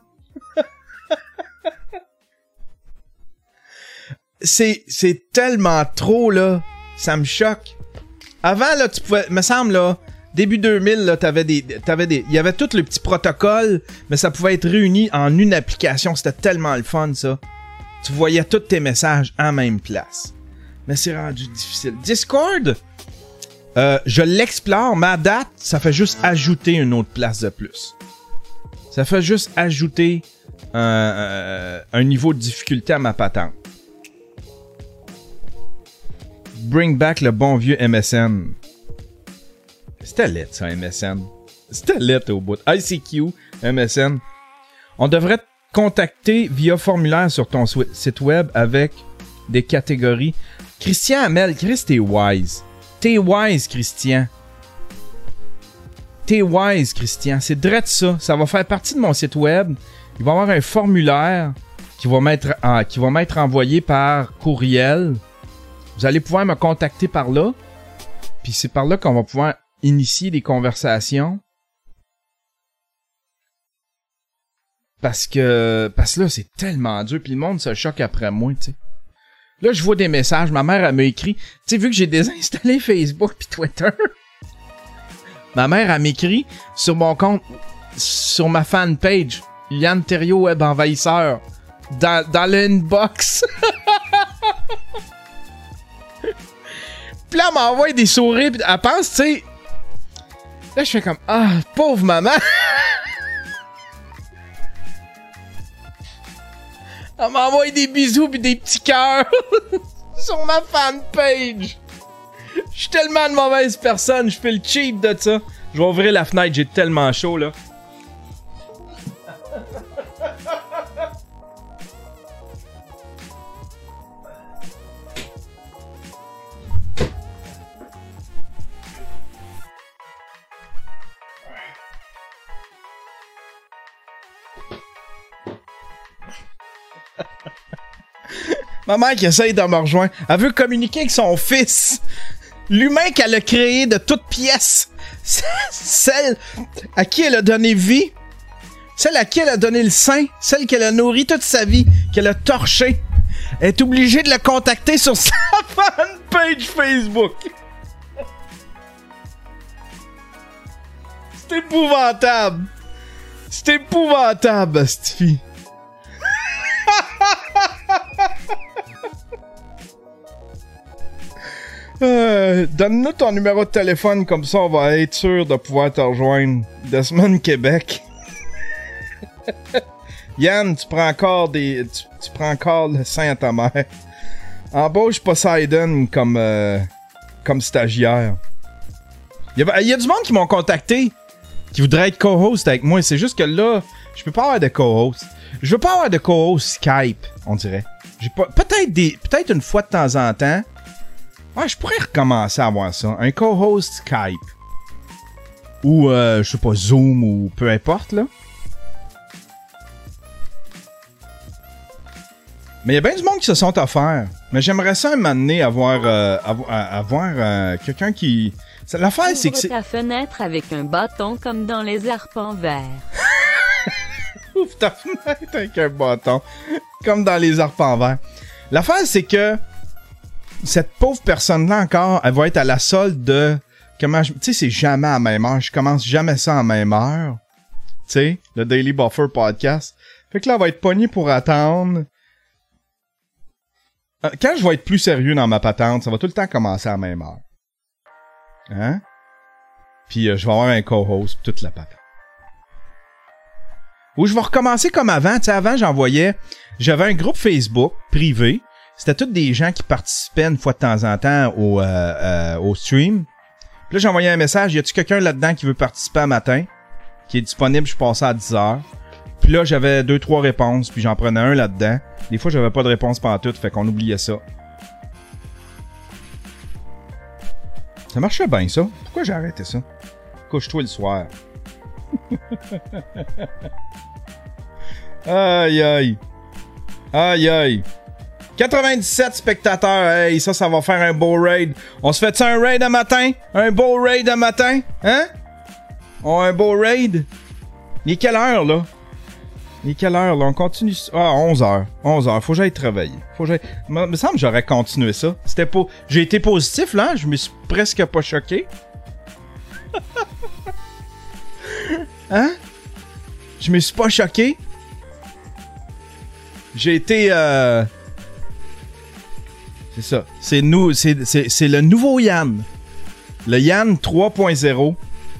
c'est, c'est tellement trop, là. Ça me choque. Avant, là, tu pouvais... Me semble, là, début deux mille, là, t'avais des... T'avais des... Il y avait tout le petit protocole, mais ça pouvait être réuni en une application. C'était tellement le fun, ça. Tu voyais tous tes messages en même place. Mais c'est rendu difficile. Discord... Euh, je l'explore, mais à date, ça fait juste ajouter une autre place de plus. Ça fait juste ajouter un, euh, un niveau de difficulté à ma patente. Bring back le bon vieux M S N. C'était lit, ça, M S N. C'était lit au bout. I C Q, M S N. On devrait te contacter via formulaire sur ton site web avec des catégories. Christian Hamel, Chris, t'es wise. T'es wise, Christian. T'es wise, Christian. C'est drôle ça. Ça va faire partie de mon site web. Il va y avoir un formulaire qui va m'être ah, qui va m'être envoyé par courriel. Vous allez pouvoir me contacter par là. Puis c'est par là qu'on va pouvoir initier des conversations. Parce que parce que là, c'est tellement dur. Puis le monde se choque après moi, tu sais. Là, je vois des messages. Ma mère, elle m'a écrit. Tu sais, vu que j'ai désinstallé Facebook puis Twitter, ma mère, elle m'écrit sur mon compte, sur ma fanpage, Yann Terriot Web Envahisseur, dans, dans le inbox. Puis là, elle m'envoie des sourires. Pis elle pense, tu sais. Là, je fais comme, ah, pauvre maman. Elle m'envoie des bisous pis des petits cœurs sur ma fanpage. Je suis tellement de mauvaise personne, je fais le cheat de ça. Je vais ouvrir la fenêtre, j'ai tellement chaud là. Ma mère qui essaye de me rejoindre, elle veut communiquer avec son fils. L'humain qu'elle a créé de toutes pièces. Celle à qui elle a donné vie. Celle à qui elle a donné le sein. Celle qu'elle a nourri toute sa vie. Qu'elle a torché. Elle est obligée de le contacter sur sa fanpage Facebook. C'est épouvantable. C'est épouvantable, cette fille. Euh, donne-nous ton numéro de téléphone, comme ça on va être sûr de pouvoir te rejoindre. Desmond Québec. Yann, tu prends encore des. Tu, tu prends encore le sein à ta mère. Embauche Poseidon comme euh, comme stagiaire. Il y, a, il y a du monde qui m'ont contacté qui voudrait être co-host avec moi. C'est juste que là, je peux pas avoir de co-host. Je veux pas avoir de co-host Skype, on dirait. J'ai pas, peut-être des, peut-être une fois de temps en temps. Ouais, je pourrais recommencer à avoir ça. Un co-host Skype. Ou, euh, je sais pas, Zoom ou peu importe, là. Mais il y a bien du monde qui se sont offerts. Mais j'aimerais ça un moment donné avoir, euh, avoir, avoir euh, quelqu'un qui... L'affaire, c'est que c'est... Ouvre ta fenêtre avec un bâton comme dans les arpents verts. Ouvre ta fenêtre avec un bâton. Comme dans les arpents verts. L'affaire, c'est que cette pauvre personne-là encore, elle va être à la solde de... Comment je... Tu sais, c'est jamais à la même heure. Je commence jamais ça à la même heure. Tu sais, le Daily Buffer Podcast. Fait que là, elle va être pognée pour attendre... Quand je vais être plus sérieux dans ma patente, ça va tout le temps commencer à la même heure. Hein? Puis euh, je vais avoir un co-host toute la patente. Ou je vais recommencer comme avant. Tu sais, avant, j'envoyais... J'avais un groupe Facebook privé. C'était tous des gens qui participaient une fois de temps en temps au, euh, euh, au stream. Puis là, j'envoyais un message. Y a-tu quelqu'un là-dedans qui veut participer à matin? Qui est disponible, je passais à dix heures. Puis là, j'avais deux, trois réponses, puis j'en prenais un là-dedans. Des fois, j'avais pas de réponse pantoute, fait qu'on oubliait ça. Ça marchait bien, ça. Pourquoi j'ai arrêté ça? Couche-toi le soir. Aïe, aïe. Aïe, aïe. quatre-vingt-dix-sept spectateurs. Hey, ça, ça va faire un beau raid. On se fait ça un raid à matin? Un beau raid à matin? Hein? On a un beau raid? Il est quelle heure, là? Il est quelle heure, là? On continue... Ah, onze heures. onze heures. Faut que j'aille travailler. Faut que j'aille... Il me semble que j'aurais continué ça. C'était pas... J'ai été positif, là. Je me suis presque pas choqué. Hein? Je me suis pas choqué. J'ai été... Euh... C'est ça. C'est nous... C'est, c'est, c'est le nouveau Yann. Le Yann trois point zéro.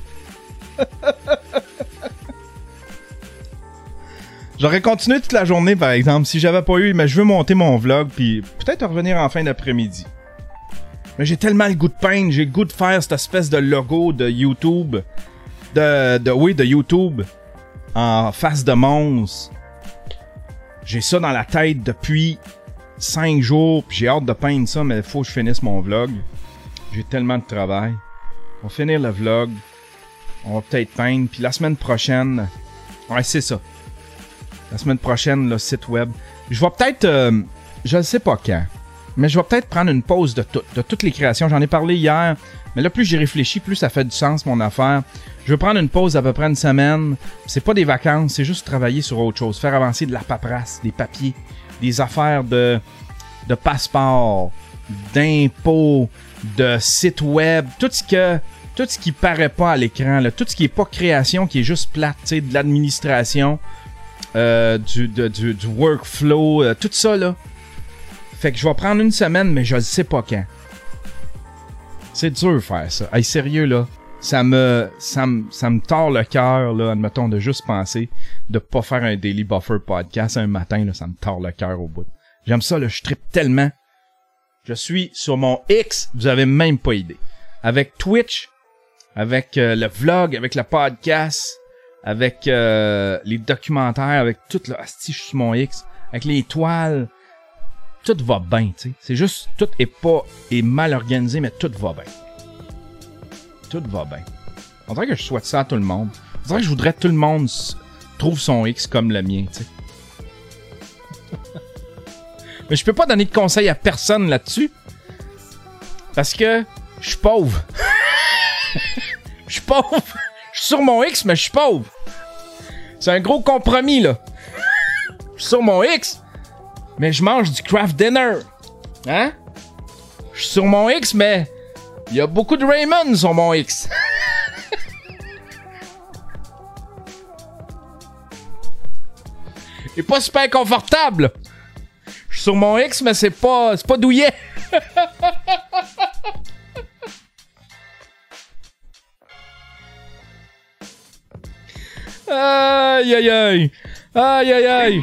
J'aurais continué toute la journée, par exemple, si j'avais pas eu... Mais je veux monter mon vlog, puis peut-être revenir en fin d'après-midi. Mais j'ai tellement le goût de peindre, j'ai le goût de faire cette espèce de logo de YouTube. De... de oui, de YouTube. En face de monstre. J'ai ça dans la tête depuis cinq jours, puis j'ai hâte de peindre ça, mais il faut que je finisse mon vlog. J'ai tellement de travail. On va finir le vlog. On va peut-être peindre, puis la semaine prochaine... Ouais, c'est ça. La semaine prochaine, le site web. Je vais peut-être... Euh, je ne sais pas quand. Mais je vais peut-être prendre une pause de, tout, de toutes les créations. J'en ai parlé hier. Mais là, plus j'y réfléchis, plus ça fait du sens, mon affaire. Je vais prendre une pause d'à peu près une semaine. C'est pas des vacances, c'est juste travailler sur autre chose. Faire avancer de la paperasse, des papiers, des affaires de, de passeport, d'impôts, de site web. Tout ce que... Tout ce qui paraît pas à l'écran, là, tout ce qui est pas création, qui est juste plate, tu sais, de l'administration... Euh, du, de, du, du workflow, euh, tout ça là. Fait que je vais prendre une semaine, mais je ne sais pas quand. C'est dur de faire ça. Hey, sérieux là, ça me, ça me, ça me tord le cœur là, admettons, de juste penser de pas faire un Daily Buffer podcast un matin là, ça me tord le cœur au bout. J'aime ça là, je trippe tellement. Je suis sur mon X, vous avez même pas idée. Avec Twitch, avec euh, le vlog, avec le podcast. Avec euh, les documentaires, avec tout le... Asti, je suis sur mon X. Avec les toiles. Tout va bien, tu sais. C'est juste... Tout est pas... est mal organisé, mais tout va bien. Tout va bien. On dirait que je souhaite ça à tout le monde. On dirait que je voudrais que tout le monde s- trouve son X comme le mien, tu sais. Mais je peux pas donner de conseils à personne là-dessus. Parce que... Je suis pauvre. Je suis pauvre. Je suis sur mon X, mais je suis pauvre. C'est un gros compromis, là. Je suis sur mon X, mais je mange du craft dinner. Hein? Je suis sur mon X, mais il y a beaucoup de Raymond sur mon X. Il est pas super confortable. Je suis sur mon X, mais c'est pas, c'est pas douillet. Aïe aïe aïe! Aïe aïe aïe!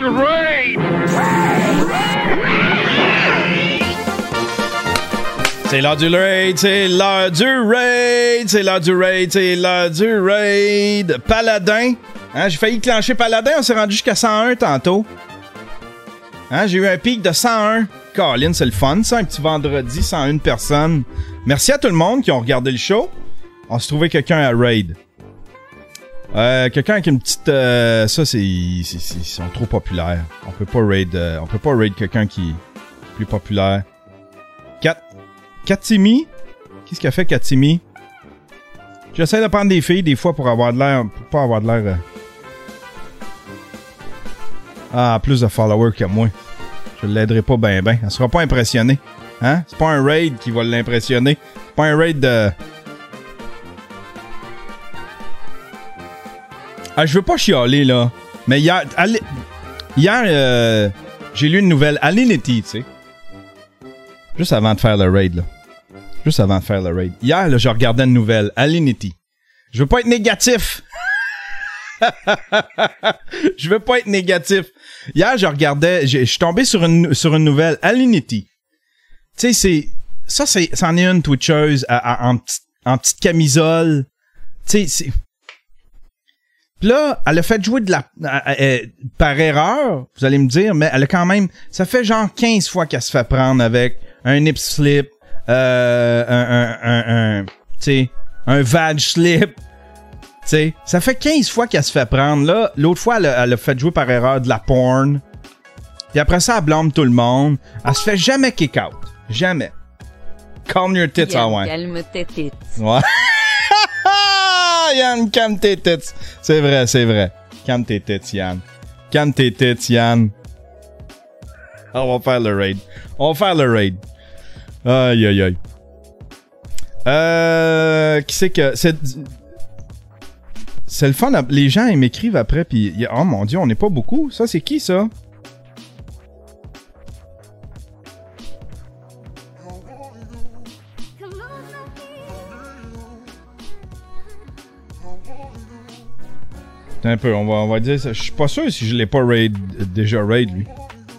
C'est l'heure du raid, c'est l'heure du raid, c'est l'heure du raid, c'est l'heure du raid. Paladin, Hein, j'ai failli clencher Paladin, on s'est rendu jusqu'à cent un tantôt. Hein, j'ai eu un pic de cent un. Colin, c'est le fun, ça, un petit vendredi, cent un personnes. Merci à tout le monde qui ont regardé le show. On s'est trouvé quelqu'un à raid. Euh, quelqu'un avec une petite... Euh, ça, c'est... Ils sont trop populaires. On peut pas raid... Euh, on peut pas raid quelqu'un qui est plus populaire. Kat... Katimi? Qu'est-ce qu'a fait Katimi? J'essaie de prendre des filles des fois pour avoir de l'air... Pour pas avoir de l'air... Euh... Ah, plus de followers que moi. Je l'aiderai pas ben ben. Elle sera pas impressionnée. Hein? C'est pas un raid qui va l'impressionner. C'est pas un raid de... Ah, je veux pas chialer, là. Mais hier... Allez, hier, euh, j'ai lu une nouvelle. Alinity, tu sais. Juste avant de faire le raid, là. Juste avant de faire le raid. Hier, là, je regardais une nouvelle. Alinity. Je veux pas être négatif. Je veux pas être négatif. Hier, je regardais, je suis tombé sur une, sur une nouvelle, Alinity. Tu sais, c'est, ça, c'est, c'en est une Twitcheuse à, à, en, petit, en petite camisole. Tu sais, c'est. Pis là, elle a fait jouer de la, à, à, à, par erreur, vous allez me dire, mais elle a quand même, ça fait genre quinze fois qu'elle se fait prendre avec un nip slip, euh, un, un, un, un tu sais, un vag slip. T'sais, ça fait quinze fois qu'elle se fait prendre. Là, l'autre fois, elle a, elle a fait jouer par erreur de la porn. Puis après ça, elle blâme tout le monde. Elle se fait jamais kick out. Jamais. Calm your tits, ah ouais. Calme tes tits. Ouais. Yann, calme tes tits. C'est vrai, c'est vrai. Calme tes tits, Yann. Calme tes tits, Yann. Ah, on va faire le raid. On va faire le raid. Aïe, aïe, aïe. Euh... Qui c'est que... C'est... C'est le fun, les gens ils m'écrivent après puis oh mon dieu, on n'est pas beaucoup. Ça c'est qui ça? Un peu, on va, on va dire ça. Je suis pas sûr si je l'ai pas raid, déjà raid lui.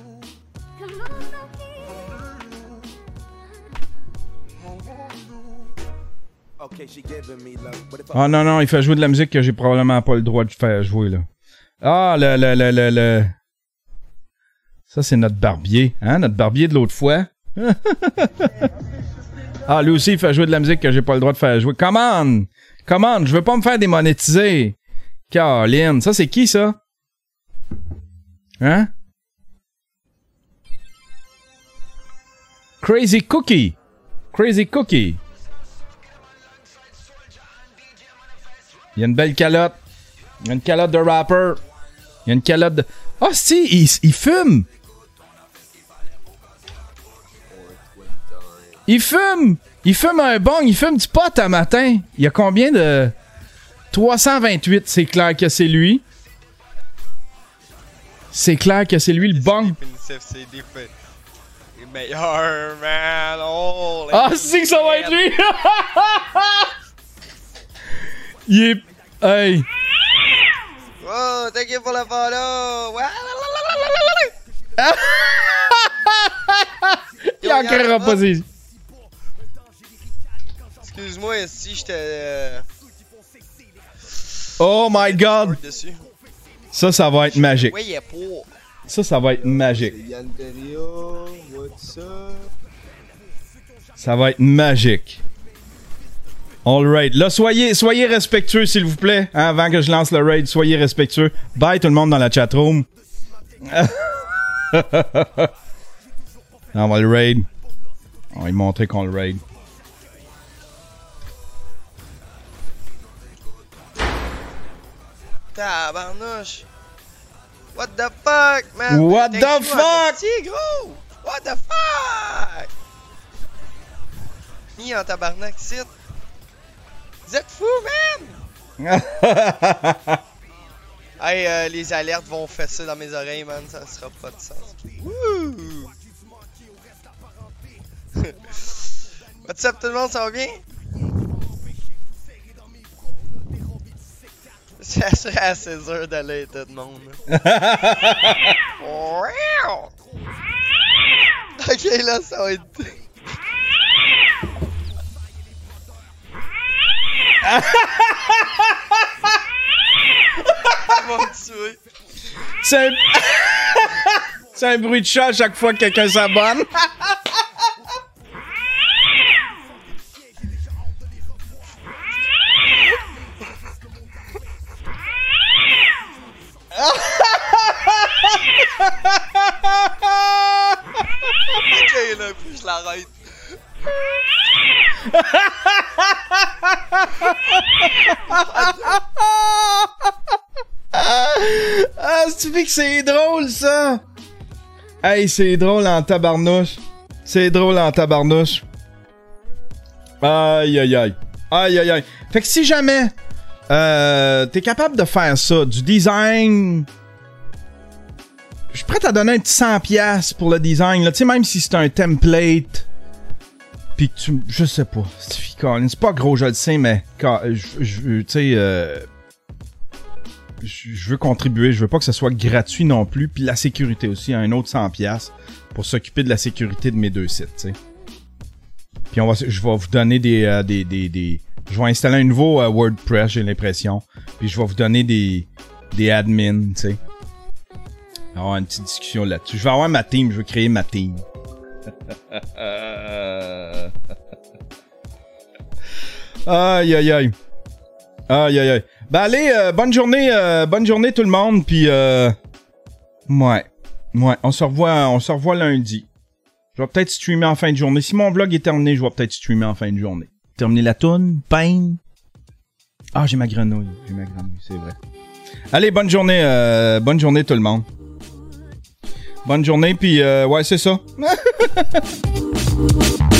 Ah non, non, il fait jouer de la musique que j'ai probablement pas le droit de faire jouer, là. Ah, le, le, le, le, le... Ça, c'est notre barbier, hein, notre barbier de l'autre fois. Ah, lui aussi, il fait jouer de la musique que j'ai pas le droit de faire jouer. Come on! Come on, je veux pas me faire démonétiser. Caroline, ça, c'est qui, ça? Hein? Crazy Cookie. Crazy Cookie. Il y a une belle calotte. Il y a une calotte de rapper. Il y a une calotte de... Ah, oh, si, il, il fume. Il fume. Il fume un bong. Il fume du pot à matin. Il y a combien de... trois cent vingt-huit, c'est clair que c'est lui. C'est clair que c'est lui le bong. C'est des meilleurs, man. Oh, ah, c'est que ça va être lui. Il est... Hey! Oh, thank you for the follow! Il en créera pas, si. Excuse-moi si je te... Oh my god! Ça, ça va être magique. Oui, il est pour. Ça, ça va être magique. Ça va être magique. On le raid. Là, soyez, soyez respectueux, s'il vous plaît. Hein, avant que je lance le raid, soyez respectueux. Bye tout le monde dans la chatroom. On va le raid. On va lui montrer qu'on le raid. Tabarnouche. What the fuck, man? What the fuck? Si, gros. What the fuck? Ni en tabarnak, c'est... Vous êtes fous, man! Hey, euh, les alertes vont fesser dans mes oreilles, man. Ça sera pas de sens. Wouh! What's up, tout le monde? Ça va bien? Ça serait assez dur d'aller tout le monde. Ok, là, ça va être... Elle va me tuer. C'est un... C'est un bruit de chat à chaque fois que quelqu'un s'abonne. Ok, là, puis je l'arrête. Ah, tu fais que c'est drôle, ça! Hey, c'est drôle en tabarnouche. C'est drôle en tabarnouche. Aïe, aïe, aïe. Aïe, aïe, aïe. Fait que si jamais euh, t'es capable de faire ça, du design... Je suis prêt à donner un petit cent piastres pour le design, là. Tu sais, même si c'est un template... Pis que tu... Je sais pas. C'est pas gros, je le sais, mais... Tu sais... Euh, je veux contribuer, je veux pas que ce soit gratuit non plus, puis la sécurité aussi, un autre cent piastres pour s'occuper de la sécurité de mes deux sites, tu sais. Puis on va, je vais vous donner des, euh, des, des, des, je vais installer un nouveau euh, WordPress, j'ai l'impression, puis je vais vous donner des, des admins, tu sais. On va avoir une petite discussion là-dessus. Je vais avoir ma team, je vais créer ma team. Aïe aïe aïe. Aïe aïe aïe. Ben allez, euh, bonne journée, euh, bonne journée tout le monde, puis euh, ouais, ouais, on se revoit, on se revoit lundi. Je vais peut-être streamer en fin de journée. Si mon vlog est terminé, je vais peut-être streamer en fin de journée. Terminer la toune, bang. Ah, j'ai ma grenouille, j'ai ma grenouille, c'est vrai. Allez, bonne journée, euh, bonne journée tout le monde. Bonne journée, puis euh, ouais, c'est ça.